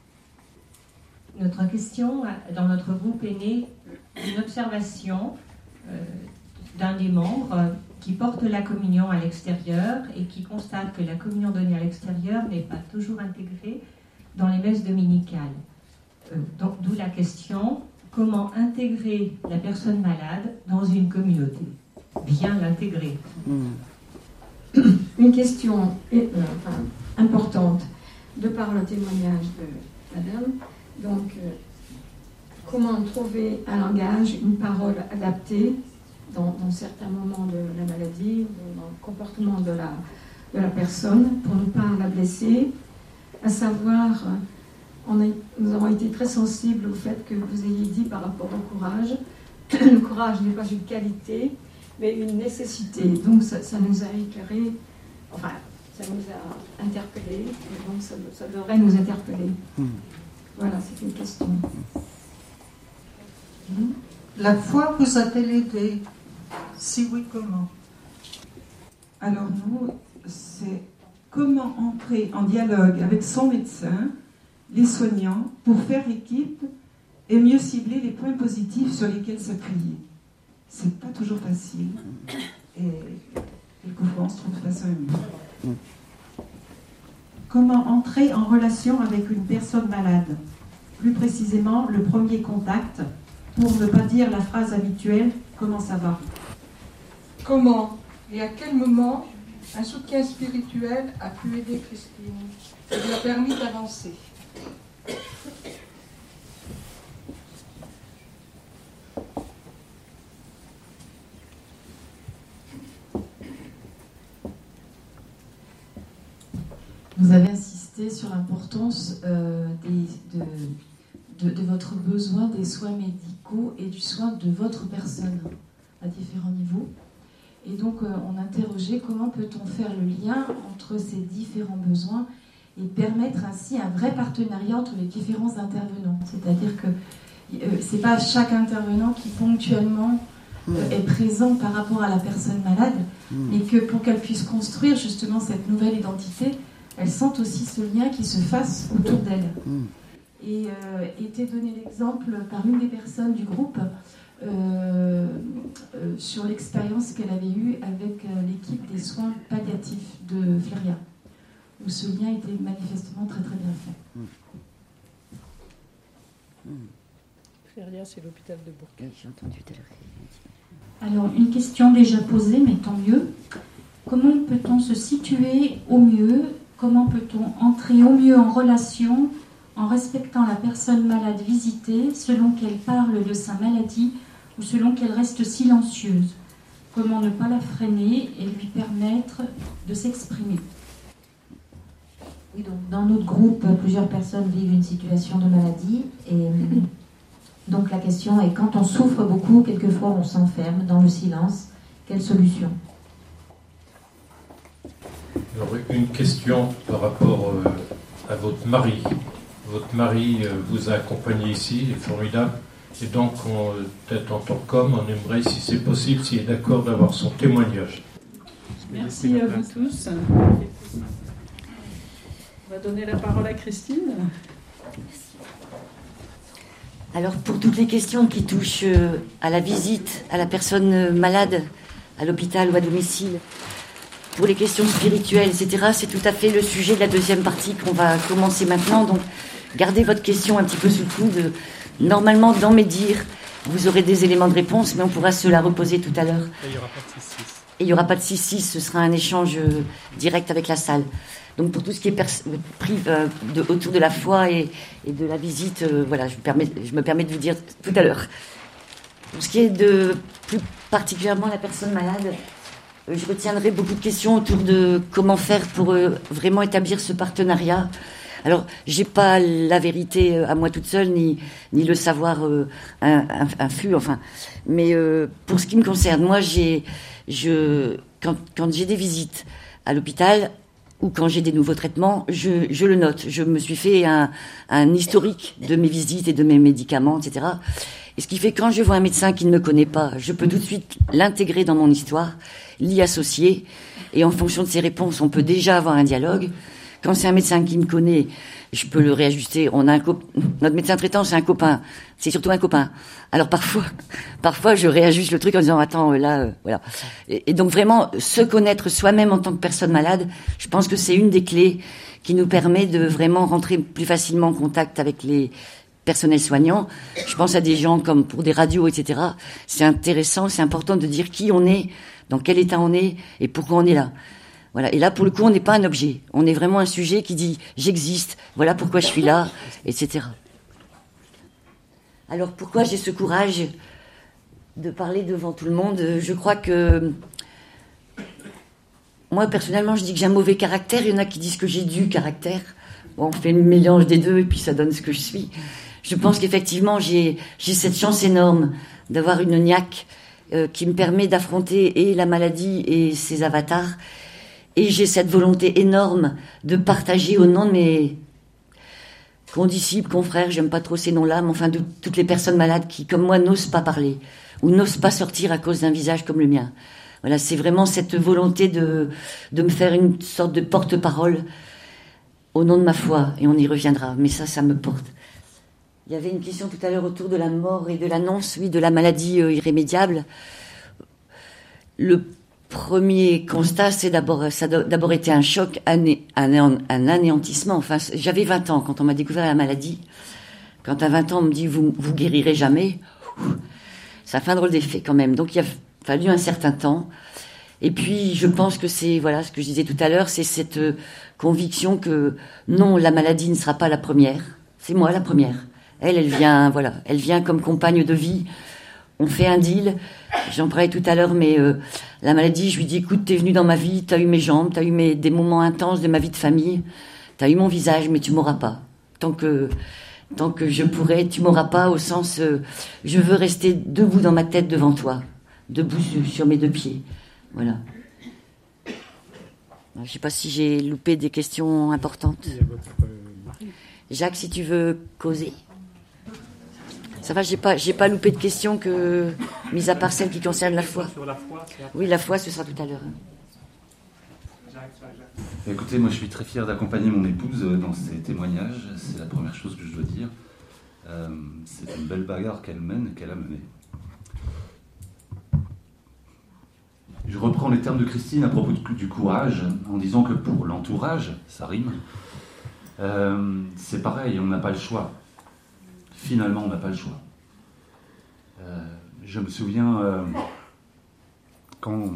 Notre question dans notre groupe est née d'une observation d'un des membres qui porte la communion à l'extérieur et qui constate que la communion donnée à l'extérieur n'est pas toujours intégrée dans les messes dominicales. Donc, d'où la question, comment intégrer la personne malade dans une communauté? Bien l'intégrer. Une question importante, de par le témoignage de madame. Donc, comment trouver un langage, une parole adaptée dans certains moments de la maladie, dans le comportement de la personne, pour ne pas la blesser. À savoir, nous avons été très sensibles au fait que vous ayez dit par rapport au courage. Le courage n'est pas une qualité, mais une nécessité. Donc ça nous a éclairé, enfin, ça nous a interpellés, et donc ça devrait nous interpeller. Voilà, c'est une question. La foi vous a-t-elle aidé? Si oui, comment? Alors nous, c'est comment entrer en dialogue avec son médecin, les soignants, pour faire équipe et mieux cibler les points positifs sur lesquels s'appuyer. C'est pas toujours facile. Et quelquefois, on se trouve face à un mur. Comment entrer en relation avec une personne malade? Plus précisément, le premier contact, pour ne pas dire la phrase habituelle « Comment ça va ?» Comment et à quel moment un soutien spirituel a pu aider Christine et lui a permis d'avancer? Vous avez insisté sur l'importance de votre besoin des soins médicaux et du soin de votre personne à différents niveaux. Et donc, on interrogeait comment peut-on faire le lien entre ces différents besoins et permettre ainsi un vrai partenariat entre les différents intervenants. C'est-à-dire que c'est pas chaque intervenant qui ponctuellement est présent par rapport à la personne malade, mais que pour qu'elle puisse construire justement cette nouvelle identité, elle sente aussi ce lien qui se fasse autour d'elle. Et était donné l'exemple par une des personnes du groupe sur l'expérience qu'elle avait eue avec l'équipe des soins palliatifs de Fléria, où ce lien était manifestement très très bien fait. Fléria, c'est l'hôpital de Bourg. J'ai entendu tout à l'heure. Alors, une question déjà posée, mais tant mieux. Comment peut-on se situer au mieux? Comment peut-on entrer au mieux en relation en respectant la personne malade visitée selon qu'elle parle de sa maladie ou selon qu'elle reste silencieuse? Comment ne pas la freiner et lui permettre de s'exprimer? Oui, donc dans notre groupe, plusieurs personnes vivent une situation de maladie et donc la question est, quand on souffre beaucoup, quelquefois on s'enferme dans le silence. Quelle solution? Alors, une question par rapport à votre mari. Votre mari vous a accompagné ici, il est formidable. Et donc, peut-être en tant qu'homme, on aimerait, si c'est possible, s'il est d'accord, d'avoir son témoignage. Merci à vous tous. On va donner la parole à Christine. Alors, pour toutes les questions qui touchent à la visite, à la personne malade, à l'hôpital ou à domicile, pour les questions spirituelles, etc., c'est tout à fait le sujet de la deuxième partie qu'on va commencer maintenant. Donc, gardez votre question un petit peu sous le coude. Normalement, dans mes dires, vous aurez des éléments de réponse, mais on pourra se la reposer tout à l'heure. Et il n'y aura pas de 6-6. Et il n'y aura pas de 6-6, ce sera un échange direct avec la salle. Donc, pour tout ce qui est pris autour de la foi et de la visite, voilà, je me permets de vous dire tout à l'heure. Pour ce qui est de plus particulièrement la personne malade, je retiendrai beaucoup de questions autour de comment faire pour vraiment établir ce partenariat. Alors, j'ai pas la vérité à moi toute seule, ni le savoir infus, enfin. Mais pour ce qui me concerne, moi, quand j'ai des visites à l'hôpital ou quand j'ai des nouveaux traitements, je le note. Je me suis fait un historique de mes visites et de mes médicaments, etc. Et ce qui fait que quand je vois un médecin qui ne me connaît pas, je peux tout de suite l'intégrer dans mon histoire, l'y associer, et en fonction de ses réponses, on peut déjà avoir un dialogue. Quand c'est un médecin qui me connaît, je peux le réajuster. Notre médecin traitant, c'est un copain. C'est surtout un copain. Alors parfois, je réajuste le truc en disant attends, là, voilà. Et donc vraiment, se connaître soi-même en tant que personne malade, je pense que c'est une des clés qui nous permet de vraiment rentrer plus facilement en contact avec les personnels soignants. Je pense à des gens comme pour des radios, etc. C'est intéressant, c'est important de dire qui on est, dans quel état on est et pourquoi on est là. Voilà. Et là, pour le coup, on n'est pas un objet. On est vraiment un sujet qui dit « j'existe, voilà pourquoi je suis là », etc. Alors, pourquoi j'ai ce courage de parler devant tout le monde? Je crois que... Moi, personnellement, je dis que j'ai un mauvais caractère. Il y en a qui disent que j'ai du caractère. Bon, on fait le mélange des deux et puis ça donne ce que je suis. Je pense qu'effectivement, j'ai cette chance énorme d'avoir une niaque qui me permet d'affronter et la maladie et ses avatars. Et j'ai cette volonté énorme de partager au nom de mes condisciples, confrères, j'aime pas trop ces noms-là, mais enfin de toutes les personnes malades qui, comme moi, n'osent pas parler ou n'osent pas sortir à cause d'un visage comme le mien. Voilà, c'est vraiment cette volonté de me faire une sorte de porte-parole au nom de ma foi, et on y reviendra, mais ça me porte. Il y avait une question tout à l'heure autour de la mort et de l'annonce, oui, de la maladie irrémédiable. Le premier constat, ça a d'abord été un choc, un anéantissement. Enfin, j'avais 20 ans quand on m'a découvert la maladie. Quand à 20 ans, on me dit vous guérirez jamais, ça fait un drôle d'effet quand même. Donc il fallu un certain temps. Et puis, je pense que c'est, voilà, ce que je disais tout à l'heure, c'est cette conviction que non, la maladie ne sera pas la première. C'est moi la première. Elle vient, voilà, elle vient comme compagne de vie. On fait un deal. J'en parlais tout à l'heure, mais la maladie, je lui dis, écoute, t'es venu dans ma vie, t'as eu mes jambes, t'as eu des moments intenses de ma vie de famille, t'as eu mon visage, mais tu m'auras pas. Tant que je pourrai, tu m'auras pas au sens, je veux rester debout dans ma tête devant toi, debout sur mes deux pieds. Voilà. Je sais pas si j'ai loupé des questions importantes. Il y a votre mari. Jacques, si tu veux causer. Ça va, j'ai pas loupé de questions mis à part celles qui concernent la foi. Sur la foi, oui, la foi, ce sera tout à l'heure. Écoutez, moi je suis très fier d'accompagner mon épouse dans ces témoignages. C'est la première chose que je dois dire. C'est une belle bagarre qu'elle mène et qu'elle a menée. Je reprends les termes de Christine à propos du courage, en disant que pour l'entourage, ça rime, c'est pareil, on n'a pas le choix. Finalement, on n'a pas le choix. Je me souviens quand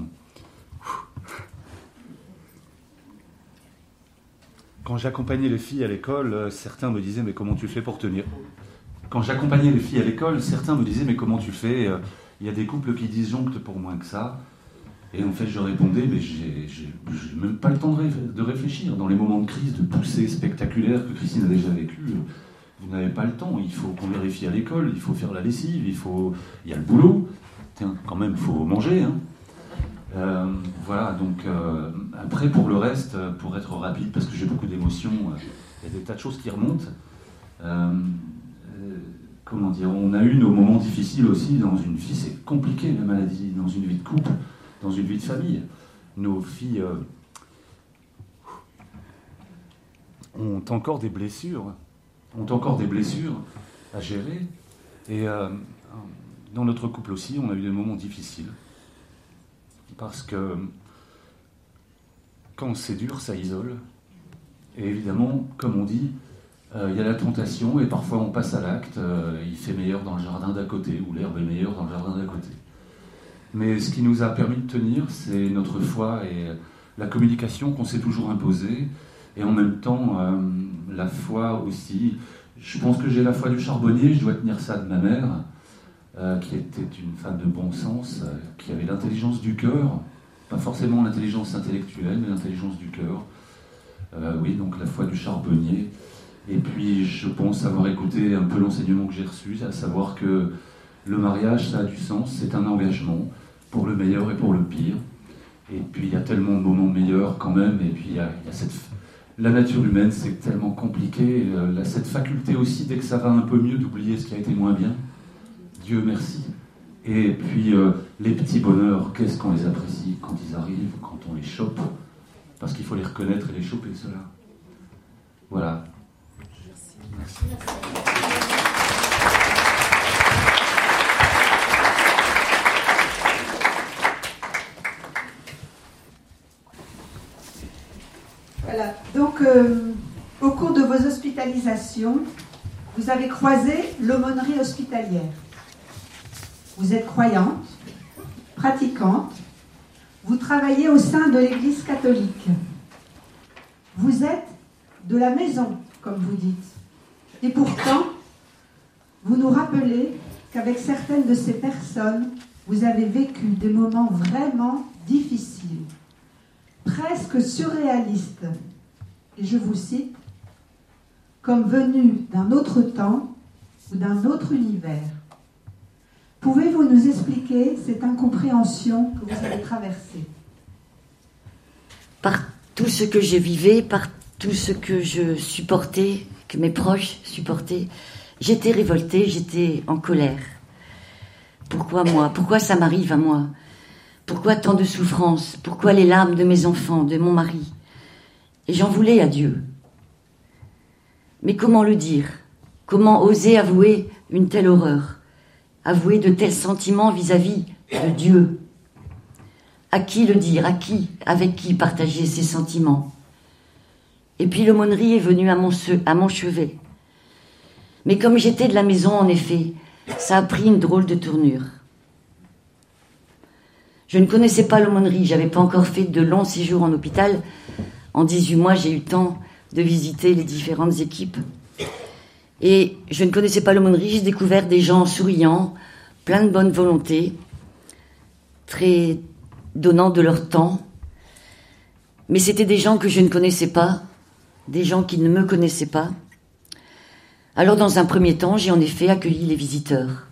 j'accompagnais les filles à l'école, certains me disaient « mais comment tu fais pour tenir ?» Quand j'accompagnais les filles à l'école, certains me disaient « mais comment tu fais ? Il y a des couples qui disjonctent pour moins que ça. » Et en fait, je répondais, mais j'ai même pas le temps de réfléchir. Dans les moments de crise, de poussée spectaculaire que Christine a déjà vécu, vous n'avez pas le temps. Il faut qu'on vérifie à l'école, il faut faire la lessive, il y a le boulot. Tiens, quand même, il faut manger. Hein. Voilà, donc après, pour le reste, pour être rapide, parce que j'ai beaucoup d'émotions, il y a des tas de choses qui remontent. Comment dire, on a eu nos moments difficiles aussi dans une vie, c'est compliqué la maladie, dans une vie de couple. Dans une vie de famille, nos filles ont encore des blessures à gérer. Et dans notre couple aussi, on a eu des moments difficiles. Parce que quand c'est dur, ça isole. Et évidemment, comme on dit, il y a la tentation et parfois on passe à l'acte. Il fait meilleur dans le jardin d'à côté, ou l'herbe est meilleure dans le jardin d'à côté. Mais ce qui nous a permis de tenir, c'est notre foi et la communication qu'on s'est toujours imposée. Et en même temps, la foi aussi. Je pense que j'ai la foi du charbonnier, je dois tenir ça de ma mère, qui était une femme de bon sens, qui avait l'intelligence du cœur, pas forcément l'intelligence intellectuelle, mais l'intelligence du cœur. Oui, donc la foi du charbonnier. Et puis, je pense avoir écouté un peu l'enseignement que j'ai reçu, à savoir que le mariage, ça a du sens, c'est un engagement pour le meilleur et pour le pire. Et puis il y a tellement de moments meilleurs quand même, et puis il y a la nature humaine, c'est tellement compliqué, cette faculté aussi, dès que ça va un peu mieux, d'oublier ce qui a été moins bien. Dieu merci. Et puis les petits bonheurs, qu'est-ce qu'on les apprécie quand ils arrivent, quand on les chope, parce qu'il faut les reconnaître et les choper, ceux-là. Voilà. Merci. Voilà, donc au cours de vos hospitalisations, vous avez croisé l'aumônerie hospitalière. Vous êtes croyante, pratiquante, vous travaillez au sein de l'Église catholique. Vous êtes de la maison, comme vous dites. Et pourtant, vous nous rappelez qu'avec certaines de ces personnes, vous avez vécu des moments vraiment difficiles, presque surréaliste, et je vous cite, comme venu d'un autre temps ou d'un autre univers. Pouvez-vous nous expliquer cette incompréhension que vous avez traversée ? Par tout ce que je vivais, par tout ce que je supportais, que mes proches supportaient, j'étais révoltée, j'étais en colère. Pourquoi moi ? Pourquoi ça m'arrive à moi ? Pourquoi tant de souffrances ? Pourquoi les larmes de mes enfants, de mon mari ? Et j'en voulais à Dieu. Mais comment le dire ? Comment oser avouer une telle horreur ? Avouer de tels sentiments vis-à-vis de Dieu ? À qui le dire ? À qui ? Avec qui partager ces sentiments ? Et puis l'aumônerie est venue à mon chevet. Mais comme j'étais de la maison, en effet, ça a pris une drôle de tournure. Je ne connaissais pas l'aumônerie, j'avais pas encore fait de longs séjours en hôpital. En 18 mois, j'ai eu le temps de visiter les différentes équipes. Et je ne connaissais pas l'aumônerie, j'ai découvert des gens souriants, pleins de bonne volonté, très donnant de leur temps. Mais c'était des gens que je ne connaissais pas, des gens qui ne me connaissaient pas. Alors dans un premier temps, j'ai en effet accueilli les visiteurs.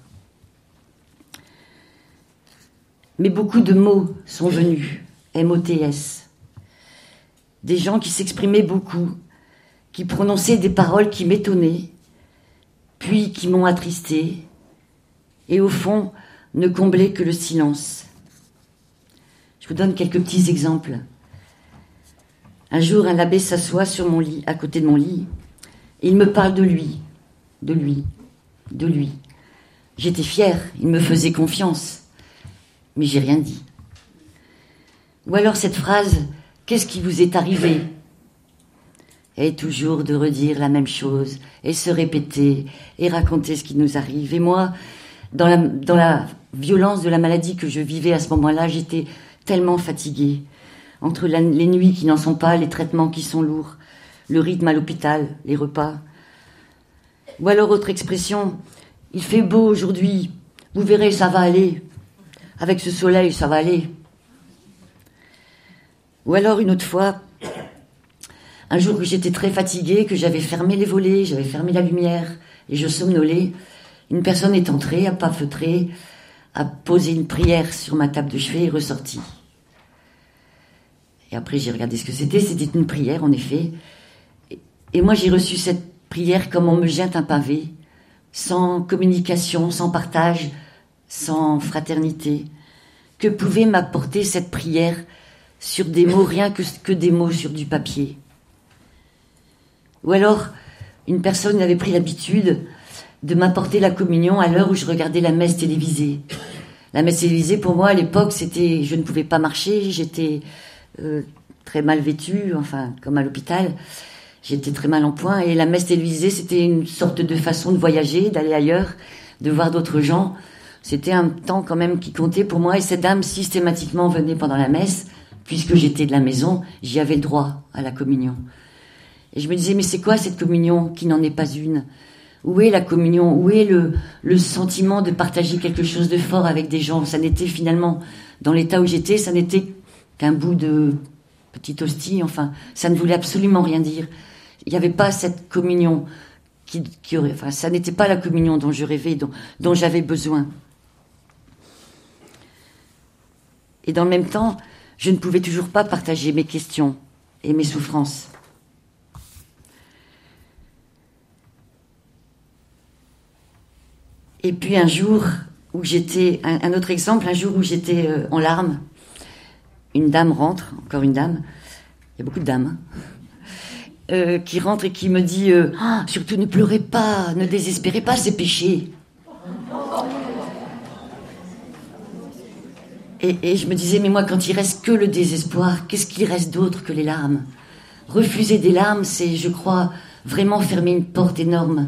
Mais beaucoup de mots sont venus, M-O-T-S. Des gens qui s'exprimaient beaucoup, qui prononçaient des paroles qui m'étonnaient, puis qui m'ont attristé, et au fond, ne comblaient que le silence. Je vous donne quelques petits exemples. Un jour, un abbé s'assoit sur mon lit, à côté de mon lit, et il me parle de lui, de lui, de lui. J'étais fière, il me faisait confiance, mais j'ai rien dit. Ou alors cette phrase, « Qu'est-ce qui vous est arrivé ?» Et toujours de redire la même chose, et se répéter, et raconter ce qui nous arrive. Et moi, dans la violence de la maladie que je vivais à ce moment-là, j'étais tellement fatiguée. Entre les nuits qui n'en sont pas, les traitements qui sont lourds, le rythme à l'hôpital, les repas. Ou alors autre expression, « Il fait beau aujourd'hui, vous verrez, ça va aller. Avec ce soleil, ça va aller. » Ou alors une autre fois, un jour que j'étais très fatiguée, que j'avais fermé les volets, j'avais fermé la lumière, et je somnolais, une personne est entrée, a pas feutré, a posé une prière sur ma table de chevet et ressortie. Et après j'ai regardé ce que c'était une prière en effet. Et moi j'ai reçu cette prière comme on me jette un pavé, sans communication, sans partage, sans fraternité. Que pouvait m'apporter cette prière sur des mots, rien que des mots sur du papier? Ou alors, une personne avait pris l'habitude de m'apporter la communion à l'heure où je regardais la messe télévisée. La messe télévisée, pour moi, à l'époque, c'était... Je ne pouvais pas marcher, j'étais très mal vêtue, enfin, comme à l'hôpital. J'étais très mal en point. Et la messe télévisée, c'était une sorte de façon de voyager, d'aller ailleurs, de voir d'autres gens. C'était un temps quand même qui comptait pour moi. Et cette dame, systématiquement, venait pendant la messe. Puisque j'étais de la maison, j'y avais le droit à la communion. Et je me disais, mais c'est quoi cette communion qui n'en est pas une? Où est la communion? Où est le sentiment de partager quelque chose de fort avec des gens? Ça n'était finalement, dans l'état où j'étais, ça n'était qu'un bout de petite hostie, enfin, ça ne voulait absolument rien dire. Il n'y avait pas cette communion qui aurait, enfin, ça n'était pas la communion dont je rêvais, dont j'avais besoin. Et dans le même temps, je ne pouvais toujours pas partager mes questions et mes souffrances. Et puis un jour où j'étais, un autre exemple, un jour où j'étais en larmes, une dame rentre, encore une dame, il y a beaucoup de dames, qui rentre et qui me dit « Surtout ne pleurez pas, ne désespérez pas, c'est péché ». Et je me disais, mais moi, quand il reste que le désespoir, qu'est-ce qu'il reste d'autre que les larmes? Refuser des larmes, c'est, je crois, vraiment fermer une porte énorme.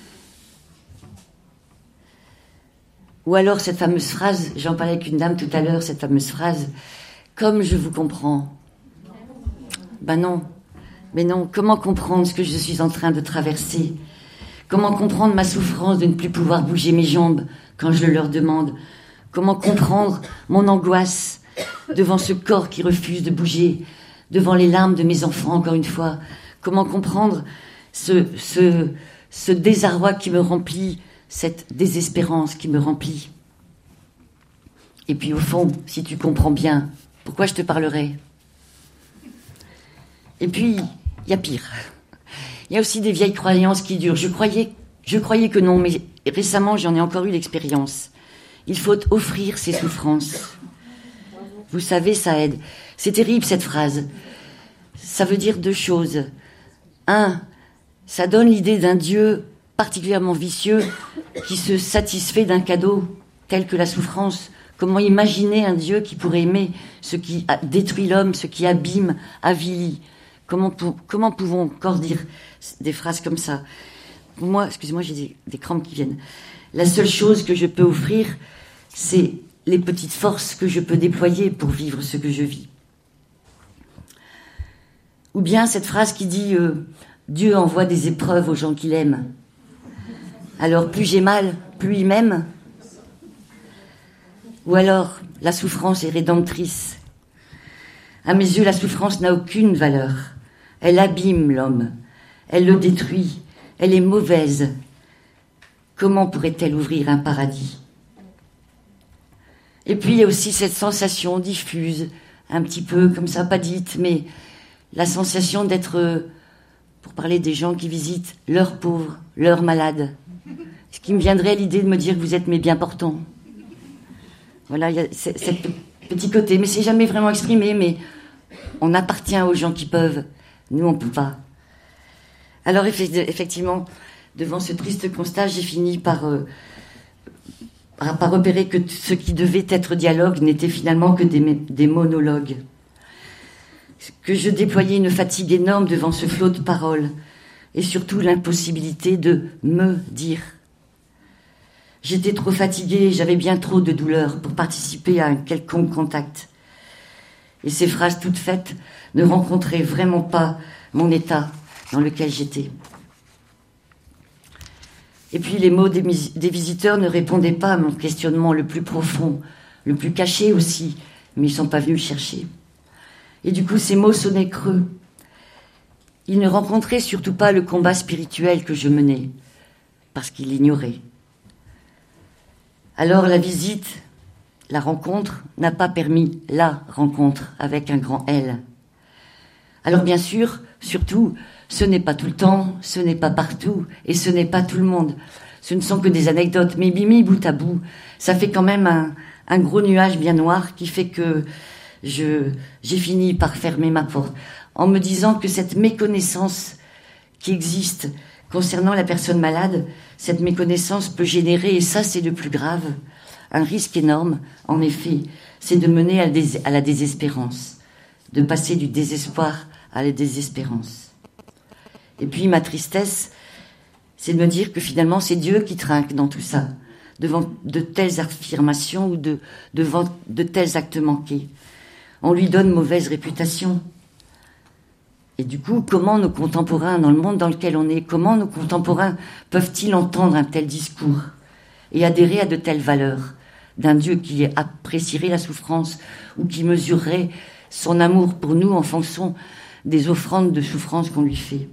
Ou alors cette fameuse phrase, j'en parlais avec une dame tout à l'heure, cette fameuse phrase, « Comme je vous comprends ». Ben non, mais non, comment comprendre ce que je suis en train de traverser? Comment comprendre ma souffrance de ne plus pouvoir bouger mes jambes quand je le leur demande? Comment comprendre mon angoisse devant ce corps qui refuse de bouger, devant les larmes de mes enfants, encore une fois? Comment comprendre ce désarroi qui me remplit, cette désespérance qui me remplit? Et puis au fond, si tu comprends bien, pourquoi je te parlerai? Et puis, il y a pire. Il y a aussi des vieilles croyances qui durent. Je croyais que non, mais récemment, j'en ai encore eu l'expérience. Il faut offrir ses souffrances. Vous savez, ça aide. C'est terrible, cette phrase. Ça veut dire deux choses. Un, ça donne l'idée d'un Dieu particulièrement vicieux qui se satisfait d'un cadeau tel que la souffrance. Comment imaginer un Dieu qui pourrait aimer ce qui détruit l'homme, ce qui abîme, avilit? Comment pouvons encore dire des phrases comme ça? Moi, excusez-moi, j'ai des crampes qui viennent. La seule chose que je peux offrir, c'est les petites forces que je peux déployer pour vivre ce que je vis. Ou bien cette phrase qui dit Dieu envoie des épreuves aux gens qu'il aime. Alors plus j'ai mal, plus il m'aime. Ou alors la souffrance est rédemptrice. À mes yeux, la souffrance n'a aucune valeur. Elle abîme l'homme, elle le détruit, elle est mauvaise. Comment pourrait-elle ouvrir un paradis? Et puis il y a aussi cette sensation diffuse, un petit peu comme ça, pas dite, mais la sensation d'être, pour parler des gens qui visitent, leurs pauvres, leurs malades. Ce qui me viendrait à l'idée de me dire que vous êtes mes bien portants. Voilà, il y a ce petit côté, mais c'est jamais vraiment exprimé, mais on appartient aux gens qui peuvent, nous on peut pas. Alors effectivement, devant ce triste constat, j'ai fini par repérer que ce qui devait être dialogue n'était finalement que des monologues. Que je déployais une fatigue énorme devant ce flot de paroles, et surtout l'impossibilité de me dire. J'étais trop fatiguée, j'avais bien trop de douleur pour participer à un quelconque contact. Et ces phrases toutes faites ne rencontraient vraiment pas mon état dans lequel j'étais. Et puis les mots des visiteurs ne répondaient pas à mon questionnement le plus profond, le plus caché aussi, mais ils ne sont pas venus le chercher. Et du coup, ces mots sonnaient creux. Ils ne rencontraient surtout pas le combat spirituel que je menais, parce qu'ils l'ignoraient. Alors la visite, la rencontre, n'a pas permis la rencontre avec un grand L. Alors bien sûr, surtout, ce n'est pas tout le temps, ce n'est pas partout, et ce n'est pas tout le monde. Ce ne sont que des anecdotes, mais mis bout à bout, ça fait quand même un gros nuage bien noir qui fait que j'ai fini par fermer ma porte, en me disant que cette méconnaissance qui existe concernant la personne malade, cette méconnaissance peut générer, et ça c'est le plus grave, un risque énorme, en effet, c'est de mener à la désespérance, de passer du désespoir à la désespérance. Et puis ma tristesse, c'est de me dire que finalement c'est Dieu qui trinque dans tout ça, devant de telles affirmations ou devant de tels actes manqués. On lui donne mauvaise réputation. Et du coup, comment nos contemporains, dans le monde dans lequel on est, comment nos contemporains peuvent-ils entendre un tel discours et adhérer à de telles valeurs d'un Dieu qui apprécierait la souffrance ou qui mesurerait son amour pour nous en fonction des offrandes de souffrance qu'on lui fait?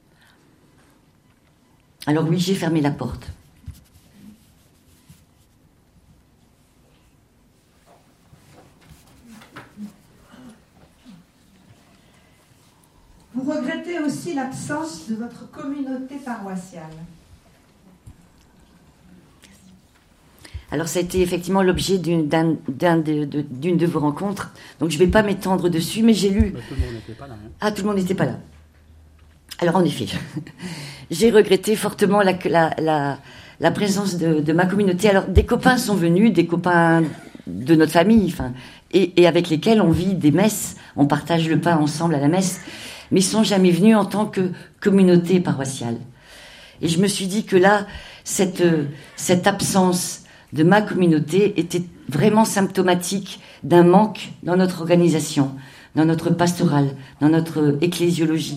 Alors oui, j'ai fermé la porte. Vous regrettez aussi l'absence de votre communauté paroissiale. Alors ça a été effectivement l'objet d'une de vos rencontres. Donc je ne vais pas m'étendre dessus, mais j'ai lu... Tout le monde n'était pas là. Hein. Ah, tout le monde n'était pas là. Alors en effet, j'ai regretté fortement la présence de ma communauté. Alors des copains sont venus, des copains de notre famille, et avec lesquels on vit des messes, on partage le pain ensemble à la messe, mais ils ne sont jamais venus en tant que communauté paroissiale. Et je me suis dit que là, cette absence de ma communauté était vraiment symptomatique d'un manque dans notre organisation, dans notre pastorale, dans notre ecclésiologie.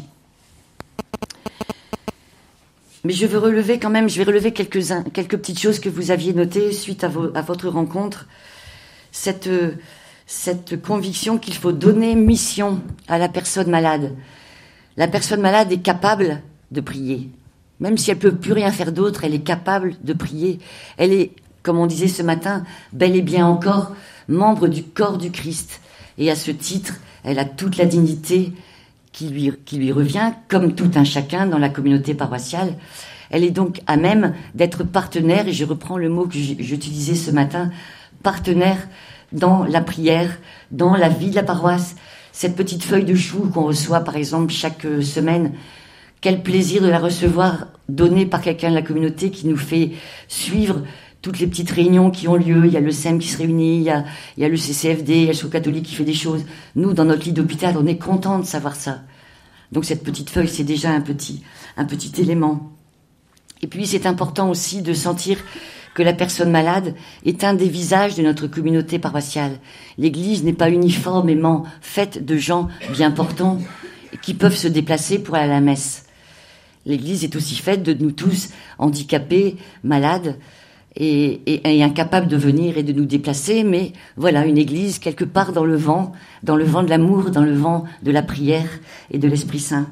Mais je vais relever quelques petites choses que vous aviez notées suite à votre rencontre. Cette conviction qu'il faut donner mission à la personne malade. La personne malade est capable de prier. Même si elle ne peut plus rien faire d'autre, elle est capable de prier. Elle est, comme on disait ce matin, bel et bien encore membre du corps du Christ. Et à ce titre, elle a toute la dignité qui lui revient, comme tout un chacun dans la communauté paroissiale. Elle est donc à même d'être partenaire, et je reprends le mot que j'utilisais ce matin, partenaire dans la prière, dans la vie de la paroisse. Cette petite feuille de chou qu'on reçoit par exemple chaque semaine, quel plaisir de la recevoir, donnée par quelqu'un de la communauté qui nous fait suivre toutes les petites réunions qui ont lieu. Il y a le SEM qui se réunit, il y a le CCFD, il y a le Secours catholique qui fait des choses. Nous, dans notre lit d'hôpital, on est contents de savoir ça. Donc cette petite feuille, c'est déjà un petit élément. Et puis c'est important aussi de sentir que la personne malade est un des visages de notre communauté paroissiale. L'Église n'est pas uniformément faite de gens bien portants qui peuvent se déplacer pour aller à la messe. L'Église est aussi faite de nous tous handicapés, malades et incapables de venir et de nous déplacer. Mais voilà, une Église quelque part dans le vent de l'amour, dans le vent de la prière et de l'Esprit Saint.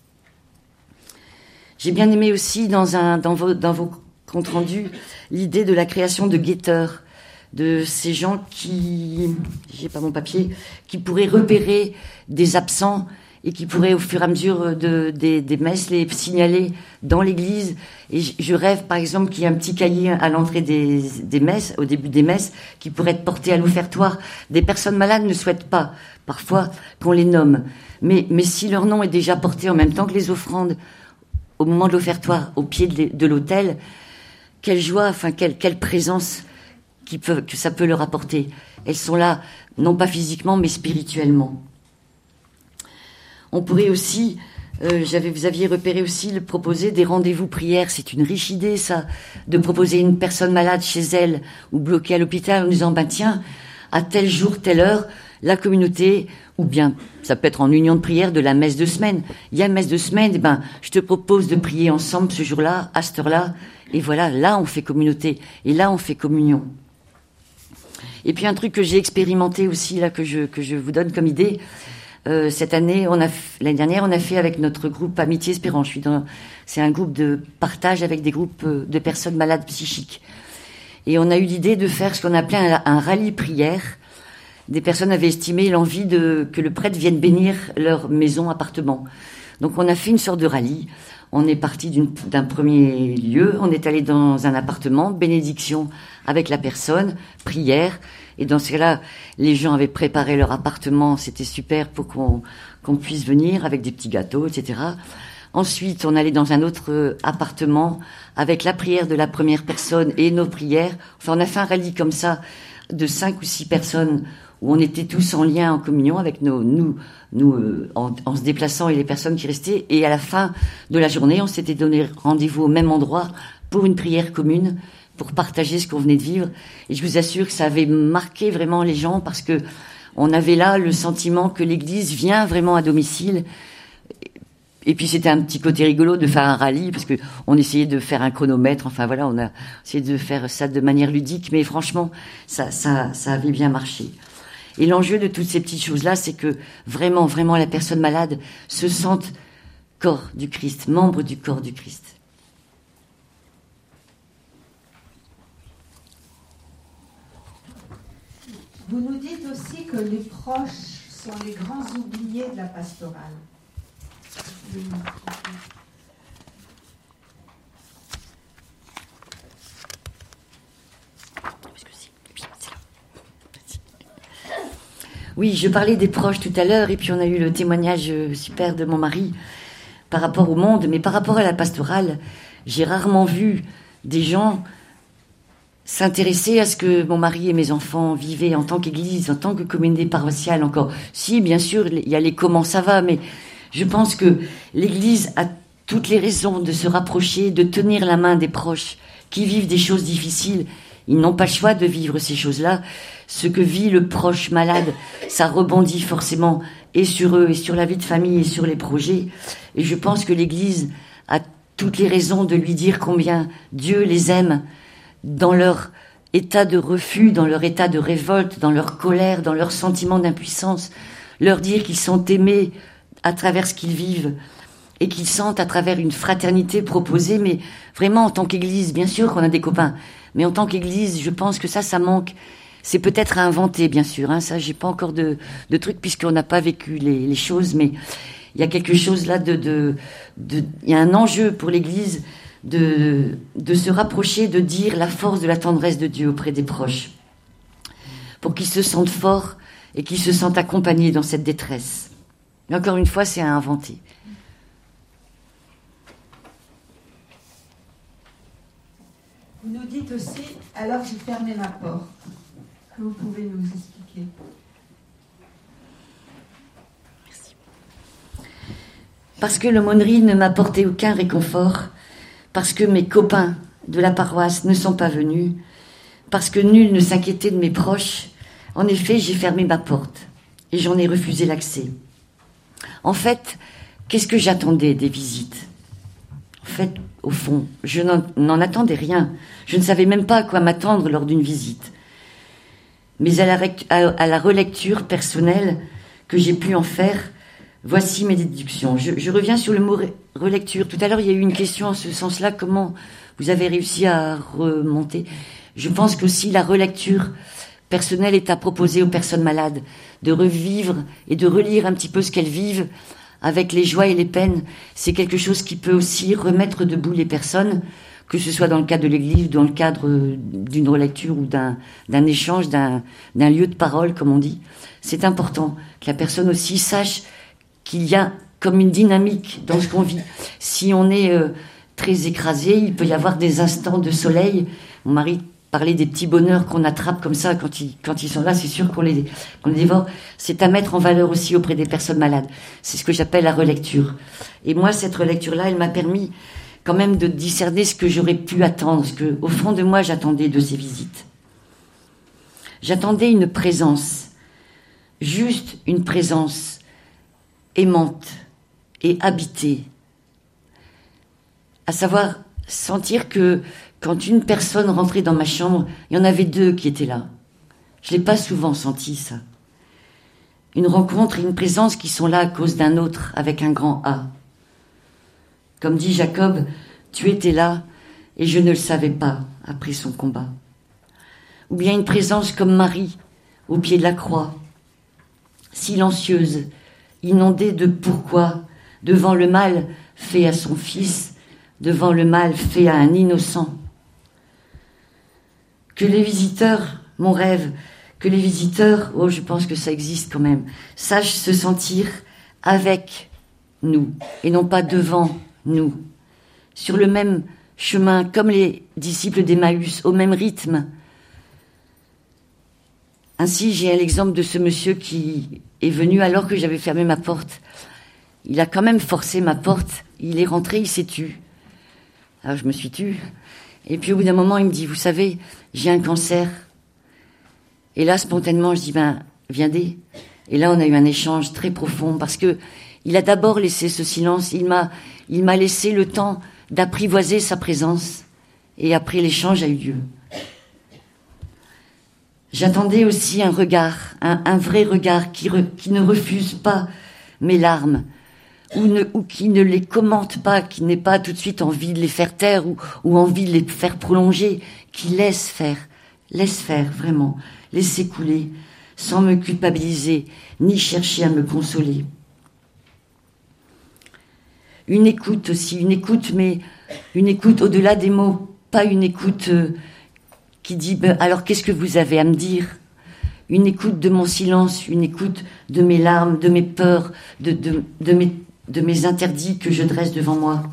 J'ai bien aimé aussi dans vos comptes rendus l'idée de la création de guetteurs, de ces gens qui, j'ai pas mon papier, qui pourraient repérer des absents et qui pourraient au fur et à mesure des messes les signaler dans l'église. Et je rêve par exemple qu'il y ait un petit cahier à l'entrée des messes, au début des messes, qui pourrait être porté à l'offertoire. Des personnes malades ne souhaitent pas parfois qu'on les nomme, mais si leur nom est déjà porté en même temps que les offrandes au moment de l'offertoire, au pied de l'autel, quelle joie, enfin quelle présence que ça peut leur apporter. Elles sont là, non pas physiquement, mais spirituellement. On pourrait aussi, vous aviez repéré aussi, proposer des rendez-vous prières. C'est une riche idée, ça, de proposer une personne malade chez elle ou bloquée à l'hôpital en disant, tiens, à tel jour, telle heure, la communauté, ou bien, ça peut être en union de prière de la messe de semaine. Il y a une messe de semaine, je te propose de prier ensemble ce jour-là, à cette heure-là, et voilà, là on fait communauté, et là on fait communion. Et puis un truc que j'ai expérimenté aussi, là, que je vous donne comme idée, cette année, l'année dernière, on a fait avec notre groupe Amitié Espérance. C'est un groupe de partage avec des groupes de personnes malades psychiques. Et on a eu l'idée de faire ce qu'on appelait un rallye prière. Des personnes avaient estimé l'envie que le prêtre vienne bénir leur maison, appartement. Donc on a fait une sorte de rallye. On est parti d'un premier lieu, on est allé dans un appartement, bénédiction avec la personne, prière. Et dans ce cas-là, les gens avaient préparé leur appartement, c'était super pour qu'on puisse venir avec des petits gâteaux, etc. Ensuite, on allait dans un autre appartement avec la prière de la première personne et nos prières. Enfin, on a fait un rallye comme ça de 5 ou 6 personnes où on était tous en lien, en communion avec nous en se déplaçant et les personnes qui restaient. Et à la fin de la journée, on s'était donné rendez-vous au même endroit pour une prière commune, pour partager ce qu'on venait de vivre. Et je vous assure que ça avait marqué vraiment les gens parce que on avait là le sentiment que l'Église vient vraiment à domicile. Et puis c'était un petit côté rigolo de faire un rallye parce que on essayait de faire un chronomètre. Enfin voilà, on a essayé de faire ça de manière ludique, mais franchement, ça avait bien marché. Et l'enjeu de toutes ces petites choses-là, c'est que vraiment, vraiment, la personne malade se sente corps du Christ, membre du corps du Christ. Vous nous dites aussi que les proches sont les grands oubliés de la pastorale. Oui, je parlais des proches tout à l'heure, et puis on a eu le témoignage super de mon mari par rapport au monde, mais par rapport à la pastorale, j'ai rarement vu des gens s'intéresser à ce que mon mari et mes enfants vivaient en tant qu'église, en tant que communauté paroissiale encore. Si, bien sûr, il y a les comment ça va, mais je pense que l'église a toutes les raisons de se rapprocher, de tenir la main des proches qui vivent des choses difficiles. Ils n'ont pas le choix de vivre ces choses-là. Ce que vit le proche malade, ça rebondit forcément et sur eux, et sur la vie de famille, et sur les projets. Et je pense que l'Église a toutes les raisons de lui dire combien Dieu les aime dans leur état de refus, dans leur état de révolte, dans leur colère, dans leur sentiment d'impuissance. Leur dire qu'ils sont aimés à travers ce qu'ils vivent et qu'ils sentent à travers une fraternité proposée, mais vraiment en tant qu'Église, bien sûr qu'on a des copains, mais en tant qu'Église, je pense que ça manque. C'est peut-être à inventer, bien sûr, hein, ça, j'ai pas encore de trucs puisqu'on n'a pas vécu les choses, mais il y a quelque chose là il y a un enjeu pour l'Église de se rapprocher, de dire la force de la tendresse de Dieu auprès des proches, pour qu'ils se sentent forts et qu'ils se sentent accompagnés dans cette détresse. Mais encore une fois, c'est à inventer. Vous nous dites aussi, alors j'ai fermé ma porte. Que vous pouvez nous expliquer? Merci. Parce que l'aumônerie ne m'apportait aucun réconfort, parce que mes copains de la paroisse ne sont pas venus, parce que nul ne s'inquiétait de mes proches. En effet, j'ai fermé ma porte et j'en ai refusé l'accès. En fait, qu'est-ce que j'attendais des visites ? En fait, au fond, je n'en attendais rien. Je ne savais même pas à quoi m'attendre lors d'une visite. Mais à la relecture personnelle que j'ai pu en faire, voici mes déductions. Je reviens sur le mot relecture. Tout à l'heure, il y a eu une question en ce sens-là. Comment vous avez réussi à remonter ? Je pense qu'aussi la relecture personnelle est à proposer aux personnes malades, de revivre et de relire un petit peu ce qu'elles vivent avec les joies et les peines. C'est quelque chose qui peut aussi remettre debout les personnes, que ce soit dans le cadre de l'église, dans le cadre d'une relecture ou d'un échange, d'un lieu de parole, comme on dit. C'est important que la personne aussi sache qu'il y a comme une dynamique dans ce qu'on vit. Si on est très écrasé, il peut y avoir des instants de soleil. Mon mari parlait des petits bonheurs qu'on attrape comme ça quand ils sont là, c'est sûr qu'on les dévore. C'est à mettre en valeur aussi auprès des personnes malades. C'est ce que j'appelle la relecture. Et moi, cette relecture-là, elle m'a permis quand même de discerner ce que j'aurais pu attendre, ce que, au fond de moi, j'attendais de ces visites. J'attendais une présence, juste une présence aimante et habitée. À savoir, sentir que quand une personne rentrait dans ma chambre, il y en avait deux qui étaient là. Je ne l'ai pas souvent senti, ça. Une rencontre et une présence qui sont là à cause d'un autre, avec un grand A. Comme dit Jacob, tu étais là et je ne le savais pas après son combat. Ou bien une présence comme Marie, au pied de la croix, silencieuse, inondée de pourquoi, devant le mal fait à son fils, devant le mal fait à un innocent. Que les visiteurs, mon rêve, que les visiteurs, oh je pense que ça existe quand même, sachent se sentir avec nous et non pas devant nous, sur le même chemin comme les disciples d'Emmaüs, au même rythme. Ainsi, j'ai l'exemple de ce monsieur qui est venu alors que j'avais fermé ma porte. Il a quand même forcé ma porte, il est rentré, il s'est tu. Alors je me suis tue. Et puis au bout d'un moment, il me dit, vous savez, j'ai un cancer. Et là, spontanément, je dis, viendez. Et là, on a eu un échange très profond parce que il a d'abord laissé ce silence. Il m'a laissé le temps d'apprivoiser sa présence. Et après, l'échange a eu lieu. J'attendais aussi un regard, un vrai regard qui ne refuse pas mes larmes, ou qui ne les commente pas, qui n'ait pas tout de suite envie de les faire taire ou envie de les faire prolonger, qui laisse faire vraiment, laisser couler, sans me culpabiliser, ni chercher à me consoler. Une écoute aussi, mais une écoute au-delà des mots, pas une écoute qui dit alors qu'est-ce que vous avez à me dire ? Une écoute de mon silence, une écoute de mes larmes, de mes peurs, de mes interdits que je dresse devant moi.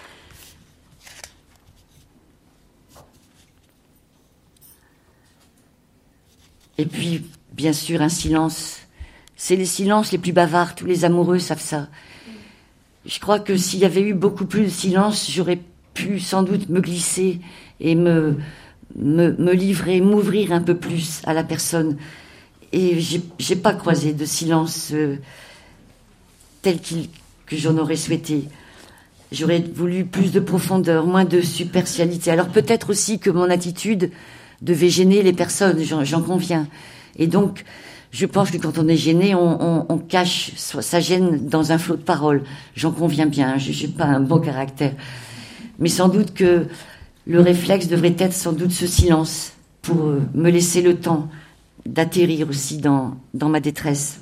Et puis, bien sûr, un silence. C'est les silences les plus bavards, tous les amoureux savent ça. Je crois que s'il y avait eu beaucoup plus de silence, j'aurais pu sans doute me glisser et me livrer, m'ouvrir un peu plus à la personne. Et j'ai pas croisé de silence tel que j'en aurais souhaité. J'aurais voulu plus de profondeur, moins de superficialité. Alors peut-être aussi que mon attitude devait gêner les personnes, j'en conviens. Et donc, je pense que quand on est gêné, on cache sa gêne dans un flot de paroles. J'en conviens bien, je n'ai pas un bon caractère. Mais sans doute que le réflexe devrait être sans doute ce silence pour me laisser le temps d'atterrir aussi dans ma détresse.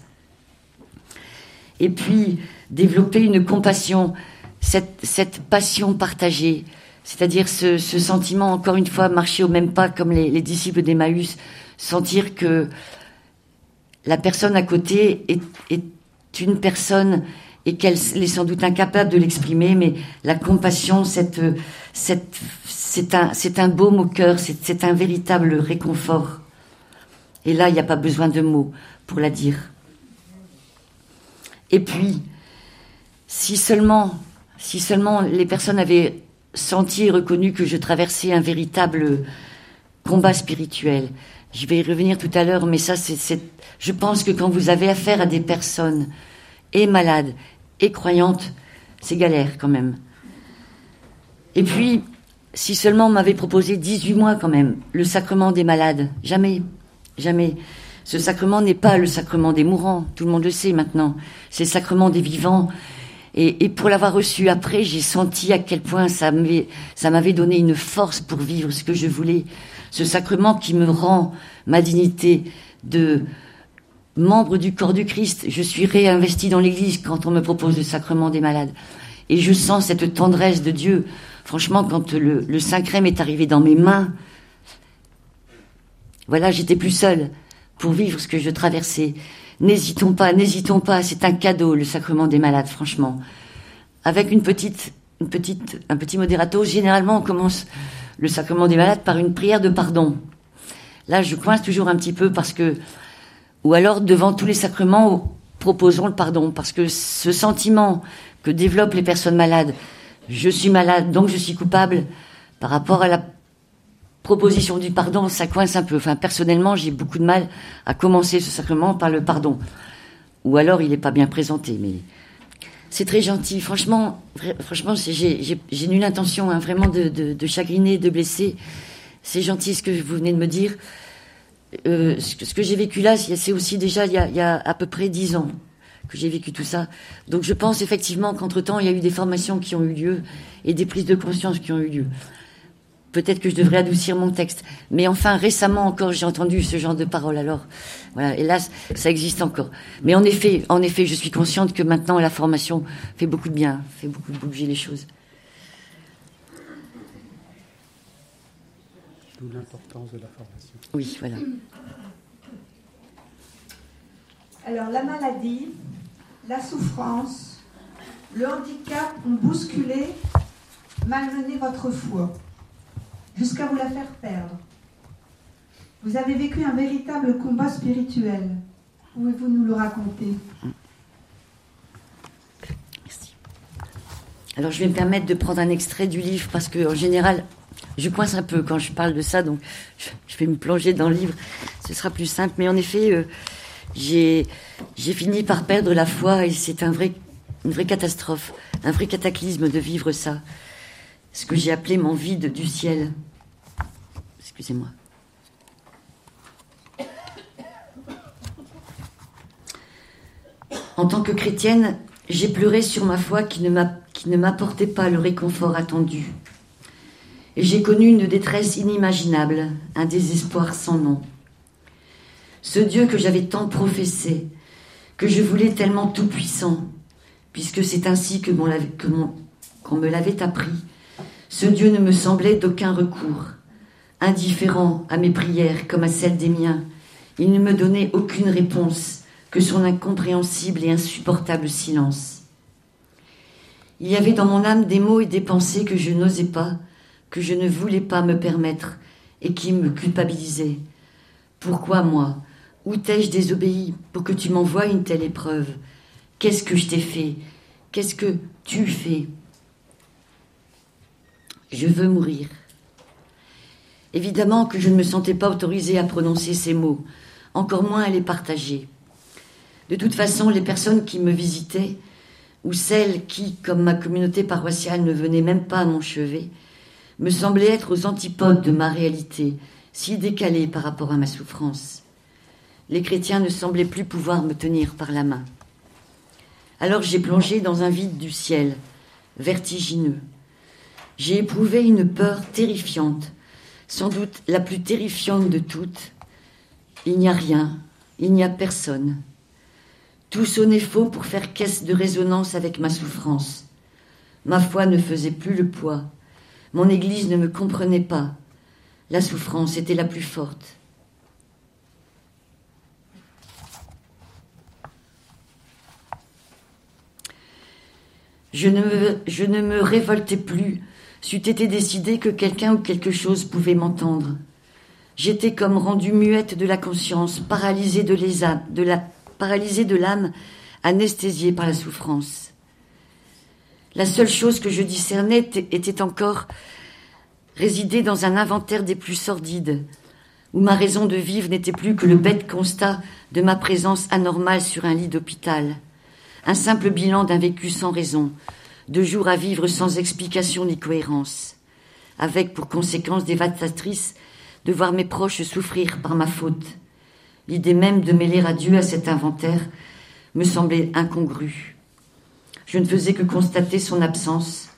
Et puis, développer une compassion, cette passion partagée, c'est-à-dire ce sentiment, encore une fois, marcher au même pas comme les disciples d'Emmaüs, sentir que la personne à côté est une personne et qu'elle est sans doute incapable de l'exprimer, mais la compassion, c'est un baume au cœur, c'est un véritable réconfort. Et là, il n'y a pas besoin de mots pour la dire. Et puis, si seulement les personnes avaient senti et reconnu que je traversais un véritable combat spirituel. Je vais y revenir tout à l'heure, mais ça, je pense que quand vous avez affaire à des personnes et malades et croyantes, c'est galère quand même. Et puis, si seulement on m'avait proposé 18 mois quand même, le sacrement des malades, jamais, jamais. Ce sacrement n'est pas le sacrement des mourants, tout le monde le sait maintenant, c'est le sacrement des vivants. Et pour l'avoir reçu après, j'ai senti à quel point ça m'avait donné une force pour vivre ce que je voulais. Ce sacrement qui me rend ma dignité de membre du corps du Christ. Je suis réinvesti dans l'Église quand on me propose le sacrement des malades. Et je sens cette tendresse de Dieu. Franchement, quand le Saint-Crème est arrivé dans mes mains, voilà, j'étais plus seule pour vivre ce que je traversais. N'hésitons pas, c'est un cadeau, le sacrement des malades, franchement. Avec un petit modérato, généralement on commence le sacrement des malades par une prière de pardon. Là, je coince toujours un petit peu parce que, ou alors devant tous les sacrements, proposons le pardon, parce que ce sentiment que développent les personnes malades, je suis malade, donc je suis coupable, par rapport à la proposition du pardon, ça coince un peu. Enfin, personnellement, j'ai beaucoup de mal à commencer ce sacrement par le pardon. Ou alors, il n'est pas bien présenté, mais c'est très gentil. Franchement, j'ai nulle intention, hein, vraiment, de chagriner, de blesser. C'est gentil ce que vous venez de me dire. Ce que j'ai vécu là, c'est aussi déjà il y a à peu près 10 ans que j'ai vécu tout ça. Donc je pense effectivement qu'entre-temps, il y a eu des formations qui ont eu lieu et des prises de conscience qui ont eu lieu. Peut-être que je devrais adoucir mon texte. Mais enfin, récemment encore, j'ai entendu ce genre de paroles. Alors, voilà, hélas, ça existe encore. Mais en effet, je suis consciente que maintenant, la formation fait beaucoup de bien, fait beaucoup bouger les choses. D'où l'importance de la formation. Oui, voilà. Alors, la maladie, la souffrance, le handicap ont bousculé, malmené votre foi, jusqu'à vous la faire perdre. Vous avez vécu un véritable combat spirituel. Pouvez-vous nous le raconter? Merci. Alors, je vais me permettre de prendre un extrait du livre, parce qu'en général, je coince un peu quand je parle de ça, donc je vais me plonger dans le livre, ce sera plus simple. Mais en effet, j'ai fini par perdre la foi, et c'est une vraie catastrophe, un vrai cataclysme de vivre ça. Ce que j'ai appelé mon vide du ciel. Excusez-moi. En tant que chrétienne, j'ai pleuré sur ma foi qui ne m'apportait pas le réconfort attendu. Et j'ai connu une détresse inimaginable, un désespoir sans nom. Ce Dieu que j'avais tant professé, que je voulais tellement tout-puissant, puisque c'est ainsi qu'on me l'avait appris, ce Dieu ne me semblait d'aucun recours, indifférent à mes prières comme à celles des miens. Il ne me donnait aucune réponse que son incompréhensible et insupportable silence. Il y avait dans mon âme des mots et des pensées que je n'osais pas, que je ne voulais pas me permettre et qui me culpabilisaient. Pourquoi moi? Où t'ai-je désobéi pour que tu m'envoies une telle épreuve? Qu'est-ce que je t'ai fait? Qu'est-ce que tu fais? Je veux mourir. Évidemment que je ne me sentais pas autorisée à prononcer ces mots, encore moins à les partager. De toute façon, les personnes qui me visitaient, ou celles qui, comme ma communauté paroissiale, ne venaient même pas à mon chevet, me semblaient être aux antipodes de ma réalité, si décalée par rapport à ma souffrance. Les chrétiens ne semblaient plus pouvoir me tenir par la main. Alors j'ai plongé dans un vide du ciel, vertigineux. J'ai éprouvé une peur terrifiante, sans doute la plus terrifiante de toutes. Il n'y a rien, il n'y a personne. Tout sonnait faux pour faire caisse de résonance avec ma souffrance. Ma foi ne faisait plus le poids. Mon Église ne me comprenait pas. La souffrance était la plus forte. Je ne me révoltais plus, c'eût été décidé que quelqu'un ou quelque chose pouvait m'entendre. J'étais comme rendue muette de la conscience, paralysée de l'âme, anesthésiée par la souffrance. La seule chose que je discernais était encore résider dans un inventaire des plus sordides, où ma raison de vivre n'était plus que le bête constat de ma présence anormale sur un lit d'hôpital, un simple bilan d'un vécu sans raison, de jours à vivre sans explication ni cohérence, avec pour conséquence dévastatrice de voir mes proches souffrir par ma faute. L'idée même de mêler à Dieu à cet inventaire me semblait incongrue. Je ne faisais que constater son absence,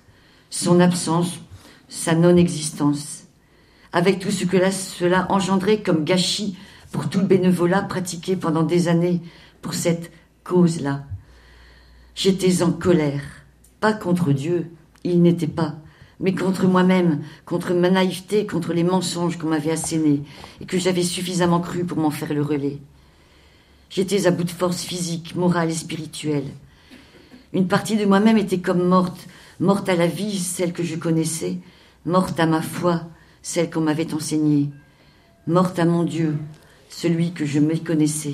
sa non-existence, avec tout ce que cela engendrait comme gâchis pour tout le bénévolat pratiqué pendant des années pour cette cause-là. J'étais en colère, pas contre Dieu, il n'était pas, mais contre moi-même, contre ma naïveté, contre les mensonges qu'on m'avait assénés et que j'avais suffisamment cru pour m'en faire le relais. J'étais à bout de force physique, morale et spirituelle. Une partie de moi-même était comme morte à la vie, celle que je connaissais, morte à ma foi, celle qu'on m'avait enseignée, morte à mon Dieu, celui que je méconnaissais.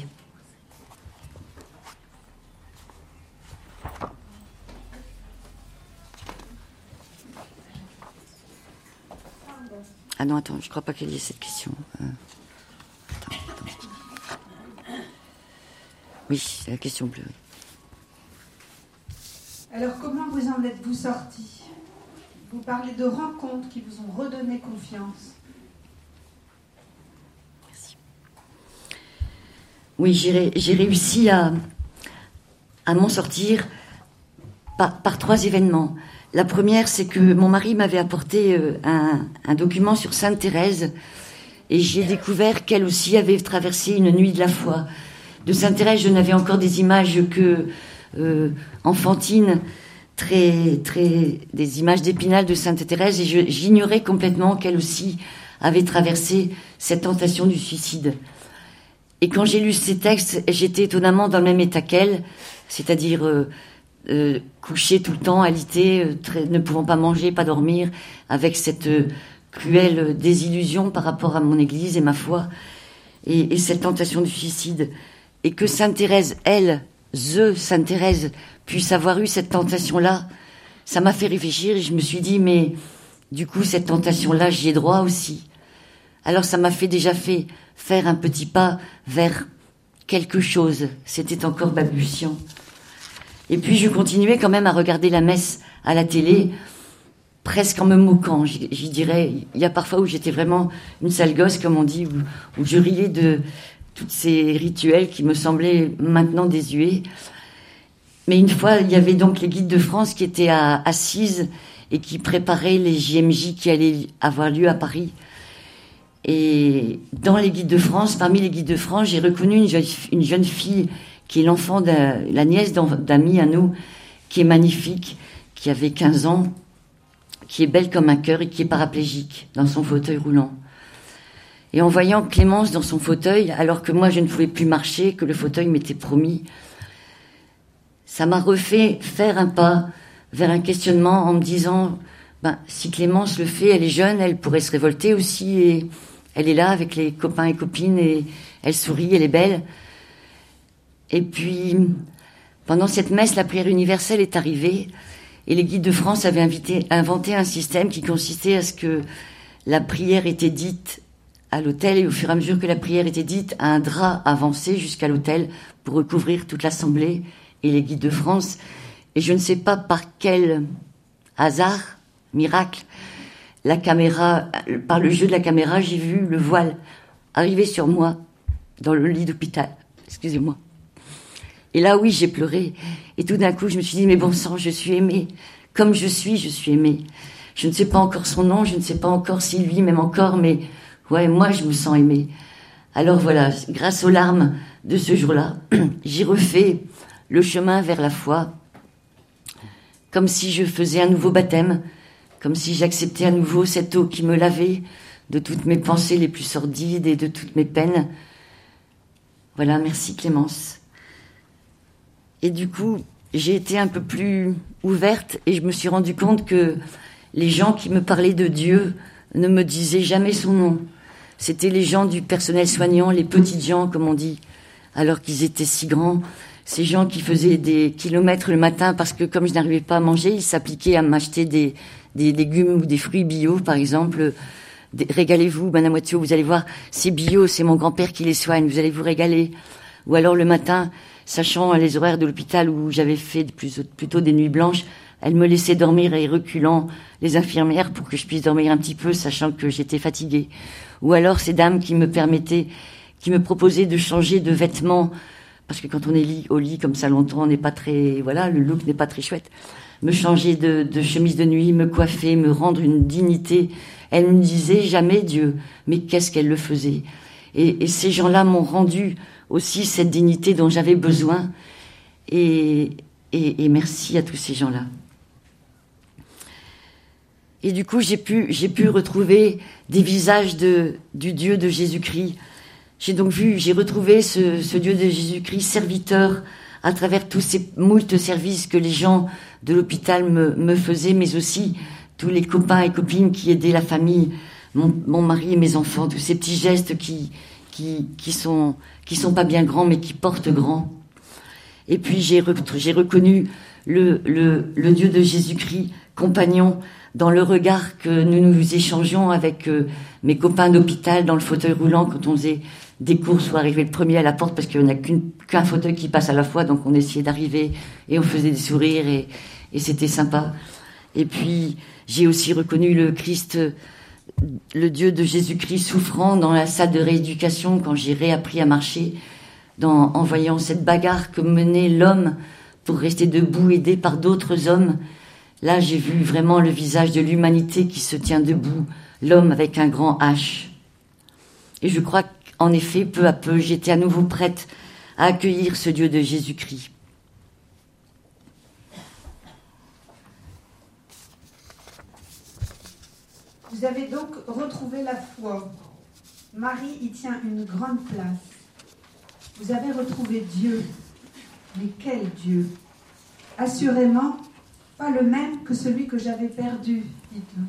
Ah non, attends, je crois pas qu'il y ait cette question. Attends. Oui, c'est la question bleue. Alors, comment vous en êtes-vous sortis? Vous parlez de rencontres qui vous ont redonné confiance. Merci. Oui, j'ai réussi à m'en sortir par 3 événements. La première, c'est que mon mari m'avait apporté un document sur Sainte Thérèse et j'y ai découvert qu'elle aussi avait traversé une nuit de la foi. De Sainte Thérèse, je n'avais encore des images que enfantines, des images d'Épinal de Sainte Thérèse, et j'ignorais complètement qu'elle aussi avait traversé cette tentation du suicide. Et quand j'ai lu ces textes, j'étais étonnamment dans le même état qu'elle, c'est-à-dire couchée tout le temps, alitée, ne pouvant pas manger, pas dormir, avec cette cruelle désillusion par rapport à mon Église et ma foi, et cette tentation du suicide. Et que Sainte Thérèse, Sainte Thérèse, puisse avoir eu cette tentation-là, ça m'a fait réfléchir et je me suis dit, mais du coup, cette tentation-là, j'y ai droit aussi. Alors ça m'a déjà fait faire un petit pas vers quelque chose. C'était encore balbutiant. Et puis je continuais quand même à regarder la messe à la télé, presque en me moquant. J'y dirais, il y a parfois où j'étais vraiment une sale gosse, comme on dit, où je riais de tous ces rituels qui me semblaient maintenant désuets. Mais une fois, il y avait donc les guides de France qui étaient à Assise et qui préparaient les JMJ qui allaient avoir lieu à Paris. Et dans les guides de France, parmi les guides de France, j'ai reconnu une jeune fille qui est l'enfant la nièce d'amis à nous, qui est magnifique, qui avait 15 ans, qui est belle comme un cœur et qui est paraplégique dans son fauteuil roulant. Et en voyant Clémence dans son fauteuil, alors que moi je ne pouvais plus marcher, que le fauteuil m'était promis, ça m'a refait faire un pas vers un questionnement en me disant, si Clémence le fait, elle est jeune, elle pourrait se révolter aussi, et elle est là avec les copains et copines, et elle sourit, elle est belle. Et puis, pendant cette messe, la prière universelle est arrivée, et les guides de France avaient inventé un système qui consistait à ce que la prière était dite à l'autel, et au fur et à mesure que la prière était dite, un drap avançait jusqu'à l'autel pour recouvrir toute l'assemblée et les guides de France. Et je ne sais pas par quel hasard, miracle, la caméra, par le jeu de la caméra, j'ai vu le voile arriver sur moi dans le lit d'hôpital. Excusez-moi. Et là, oui, j'ai pleuré. Et tout d'un coup, je me suis dit, mais bon sang, je suis aimée. Comme je suis aimée. Je ne sais pas encore son nom, je ne sais pas encore si lui m'aime encore, mais ouais, moi, je me sens aimée. Alors voilà, grâce aux larmes de ce jour-là, j'ai refait le chemin vers la foi, comme si je faisais un nouveau baptême, comme si j'acceptais à nouveau cette eau qui me lavait de toutes mes pensées les plus sordides et de toutes mes peines. Voilà, merci Clémence. Et du coup, j'ai été un peu plus ouverte et je me suis rendu compte que les gens qui me parlaient de Dieu ne me disaient jamais son nom. C'était les gens du personnel soignant, les petits gens, comme on dit, alors qu'ils étaient si grands. ces gens qui faisaient des kilomètres le matin parce que comme je n'arrivais pas à manger, ils s'appliquaient à m'acheter des légumes ou des fruits bio, par exemple. Régalez-vous, Madame Wattiot, vous allez voir, c'est bio, c'est mon grand-père qui les soigne, vous allez vous régaler. Ou alors le matin, sachant les horaires de l'hôpital où j'avais fait plutôt des nuits blanches, elle me laissait dormir et reculant les infirmières pour que je puisse dormir un petit peu, sachant que j'étais fatiguée. Ou alors ces dames qui me proposaient de changer de vêtements, parce que quand on est au lit comme ça longtemps, on n'est pas très, voilà, le look n'est pas très chouette. Me changer de chemise de nuit, me coiffer, me rendre une dignité. Elle me disait jamais Dieu, mais qu'est-ce qu'elle le faisait. Et ces gens-là m'ont rendu aussi cette dignité dont j'avais besoin. Et merci à tous ces gens-là. Et du coup, j'ai pu retrouver des visages du Dieu de Jésus-Christ. J'ai retrouvé ce Dieu de Jésus-Christ serviteur à travers tous ces moultes services que les gens de l'hôpital me faisaient, mais aussi tous les copains et copines qui aidaient la famille, mon mari et mes enfants, tous ces petits gestes qui sont pas bien grands, mais qui portent grand. Et puis j'ai reconnu le Dieu de Jésus-Christ, compagnon, dans le regard que nous échangeons avec mes copains d'hôpital dans le fauteuil roulant quand on faisait des courses ou arriver le premier à la porte parce qu'il n'y en a qu'un fauteuil qui passe à la fois, donc on essayait d'arriver et on faisait des sourires et c'était sympa. Et puis j'ai aussi reconnu le Christ, le Dieu de Jésus-Christ souffrant dans la salle de rééducation quand j'ai réappris à marcher, en voyant cette bagarre que menait l'homme pour rester debout, aidé par d'autres hommes. Là, j'ai vu vraiment le visage de l'humanité qui se tient debout, l'homme avec un grand H. Et je crois qu'en effet, peu à peu, j'étais à nouveau prête à accueillir ce Dieu de Jésus-Christ. Vous avez donc retrouvé la foi. Marie y tient une grande place. Vous avez retrouvé Dieu. Mais quel Dieu? Assurément, pas le même que celui que j'avais perdu, dites-le.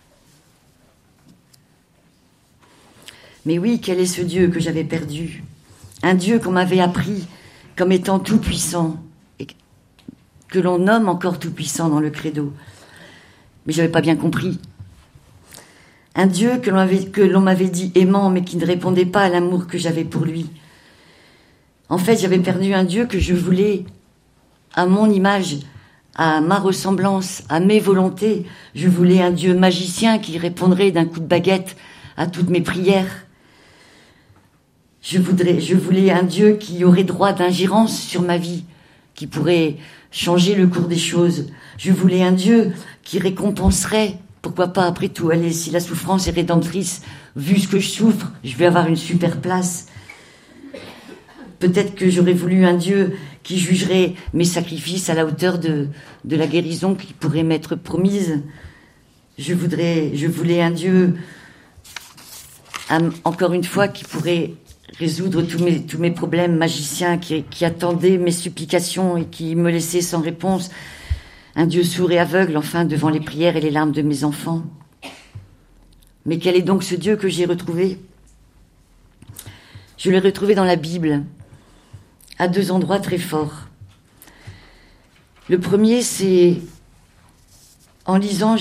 Mais oui, quel est ce Dieu que j'avais perdu? Un Dieu qu'on m'avait appris comme étant tout-puissant, et que l'on nomme encore tout-puissant dans le credo. Mais je n'avais pas bien compris. Un Dieu que l'on m'avait dit aimant, mais qui ne répondait pas à l'amour que j'avais pour lui. En fait, j'avais perdu un Dieu que je voulais à mon image, à ma ressemblance, à mes volontés. Je voulais un Dieu magicien qui répondrait d'un coup de baguette à toutes mes prières. Je voulais un Dieu qui aurait droit d'ingérence sur ma vie, qui pourrait changer le cours des choses. Je voulais un Dieu qui récompenserait. Pourquoi pas, après tout, allez, si la souffrance est rédemptrice, vu ce que je souffre, je vais avoir une super place. Peut-être que j'aurais voulu un Dieu qui jugerait mes sacrifices à la hauteur de la guérison qui pourrait m'être promise. Je voulais un Dieu, encore une fois, qui pourrait résoudre tous mes problèmes magiciens, qui attendait mes supplications et qui me laissait sans réponse. Un Dieu sourd et aveugle, enfin, devant les prières et les larmes de mes enfants. Mais quel est donc ce Dieu que j'ai retrouvé? Je l'ai retrouvé dans la Bible, à 2 endroits très forts. Le premier, c'est en lisant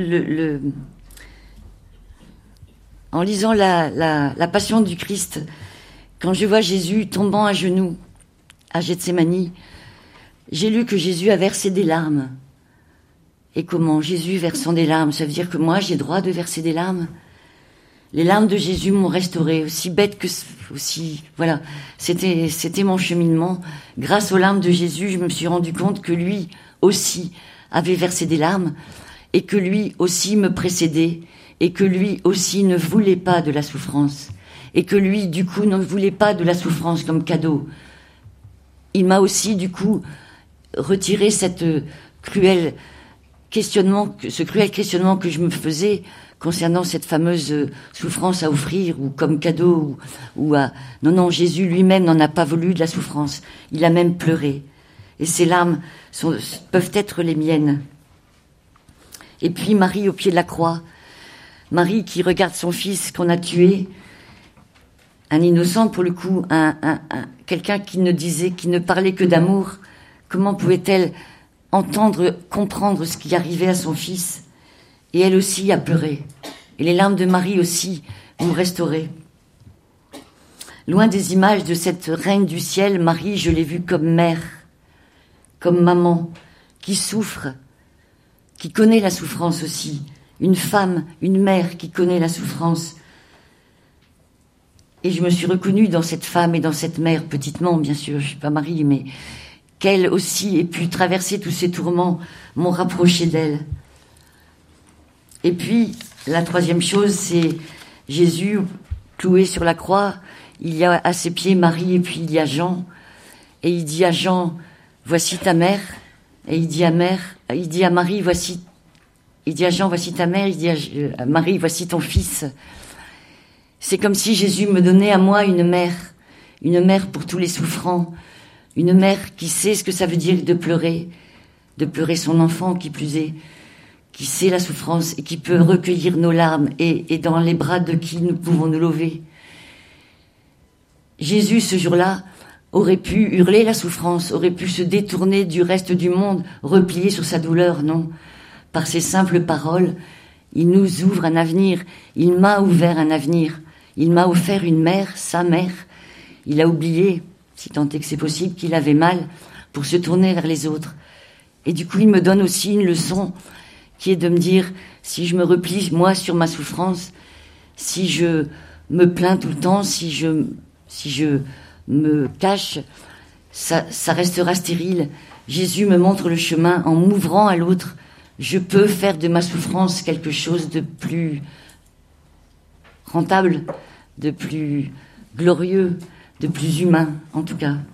la Passion du Christ, quand je vois Jésus tombant à genoux à Gethsémani, j'ai lu que Jésus a versé des larmes. Et comment Jésus versant des larmes, ça veut dire que moi j'ai droit de verser des larmes? Les larmes de Jésus m'ont restauré, aussi bête que aussi, voilà, c'était mon cheminement. Grâce aux larmes de Jésus, je me suis rendu compte que lui aussi avait versé des larmes et que lui aussi me précédait et que lui aussi ne voulait pas de la souffrance et que lui du coup ne voulait pas de la souffrance comme cadeau. Il m'a aussi du coup retiré ce cruel questionnement que je me faisais concernant cette fameuse souffrance à offrir ou comme cadeau non, Jésus lui-même n'en a pas voulu de la souffrance. Il a même pleuré. Et ces larmes peuvent être les miennes. Et puis Marie au pied de la croix. Marie qui regarde son fils qu'on a tué. un innocent pour le coup, quelqu'un qui ne parlait que d'amour, comment pouvait-elle entendre, comprendre ce qui arrivait à son fils? Et elle aussi a pleuré. Et les larmes de Marie aussi m'ont restaurée. Loin des images de cette reine du ciel, Marie, je l'ai vue comme mère, comme maman, qui souffre, qui connaît la souffrance aussi. Une femme, une mère qui connaît la souffrance. Et je me suis reconnue dans cette femme et dans cette mère, petitement, bien sûr, je ne suis pas Marie, mais qu'elle aussi ait pu traverser tous ces tourments, m'ont rapproché d'elle. Et puis, la troisième chose, c'est Jésus cloué sur la croix. Il y a à ses pieds Marie et puis il y a Jean. Et il dit à Jean, voici ta mère. Et il dit à Marie, il dit à Jean, voici ta mère. Il dit à Marie, voici ton fils. C'est comme si Jésus me donnait à moi une mère pour tous les souffrants, une mère qui sait ce que ça veut dire de pleurer son enfant qui plus est, qui sait la souffrance et qui peut recueillir nos larmes et dans les bras de qui nous pouvons nous lever. Jésus, ce jour-là, aurait pu hurler la souffrance, aurait pu se détourner du reste du monde, replier sur sa douleur, non. Par ces simples paroles, il nous ouvre un avenir, il m'a ouvert un avenir, il m'a offert une mère, sa mère. Il a oublié, si tant est que c'est possible, qu'il avait mal pour se tourner vers les autres. Et du coup, il me donne aussi une leçon qui est de me dire, si je me replie, moi, sur ma souffrance, si je me plains tout le temps, si je me cache, ça restera stérile. Jésus me montre le chemin en m'ouvrant à l'autre. Je peux faire de ma souffrance quelque chose de plus rentable, de plus glorieux, de plus humain, en tout cas.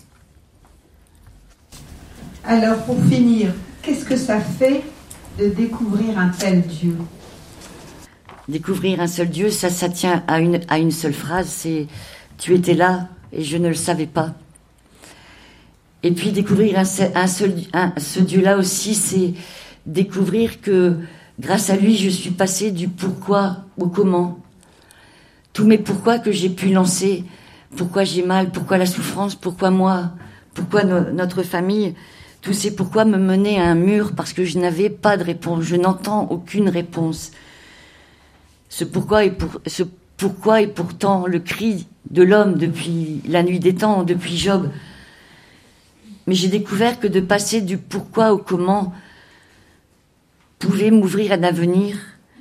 Alors, pour finir, qu'est-ce que ça fait de découvrir un tel Dieu? Découvrir un seul Dieu, ça tient à une seule phrase, c'est « Tu étais là et je ne le savais pas ». Et puis découvrir ce Dieu-là aussi, c'est découvrir que grâce à lui, je suis passée du pourquoi au comment. Tous mes pourquoi que j'ai pu lancer, pourquoi j'ai mal, pourquoi la souffrance, pourquoi moi, pourquoi notre famille, tous ces pourquoi me menaient à un mur parce que je n'avais pas de réponse, je n'entends aucune réponse. Ce pourquoi est pourtant le cri de l'homme depuis la nuit des temps, depuis Job. Mais j'ai découvert que de passer du pourquoi au comment pouvait m'ouvrir un avenir,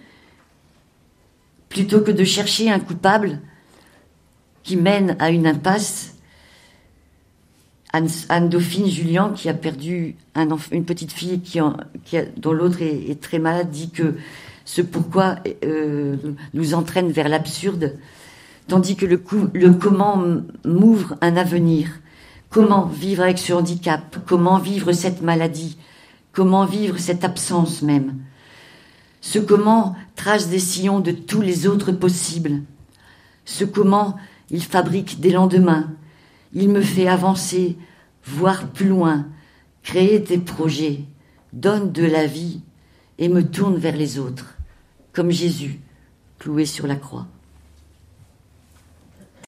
plutôt que de chercher un coupable qui mène à une impasse. Anne-Dauphine Julien, qui a perdu une petite fille dont l'autre est très malade, dit que ce pourquoi nous entraîne vers l'absurde, tandis que le comment m'ouvre un avenir. Comment vivre avec ce handicap? Comment vivre cette maladie? Comment vivre cette absence même? Ce comment trace des sillons de tous les autres possibles. Ce comment, il fabrique des lendemains. Il me fait avancer, voir plus loin, créer des projets, donne de la vie et me tourne vers les autres, comme Jésus, cloué sur la croix.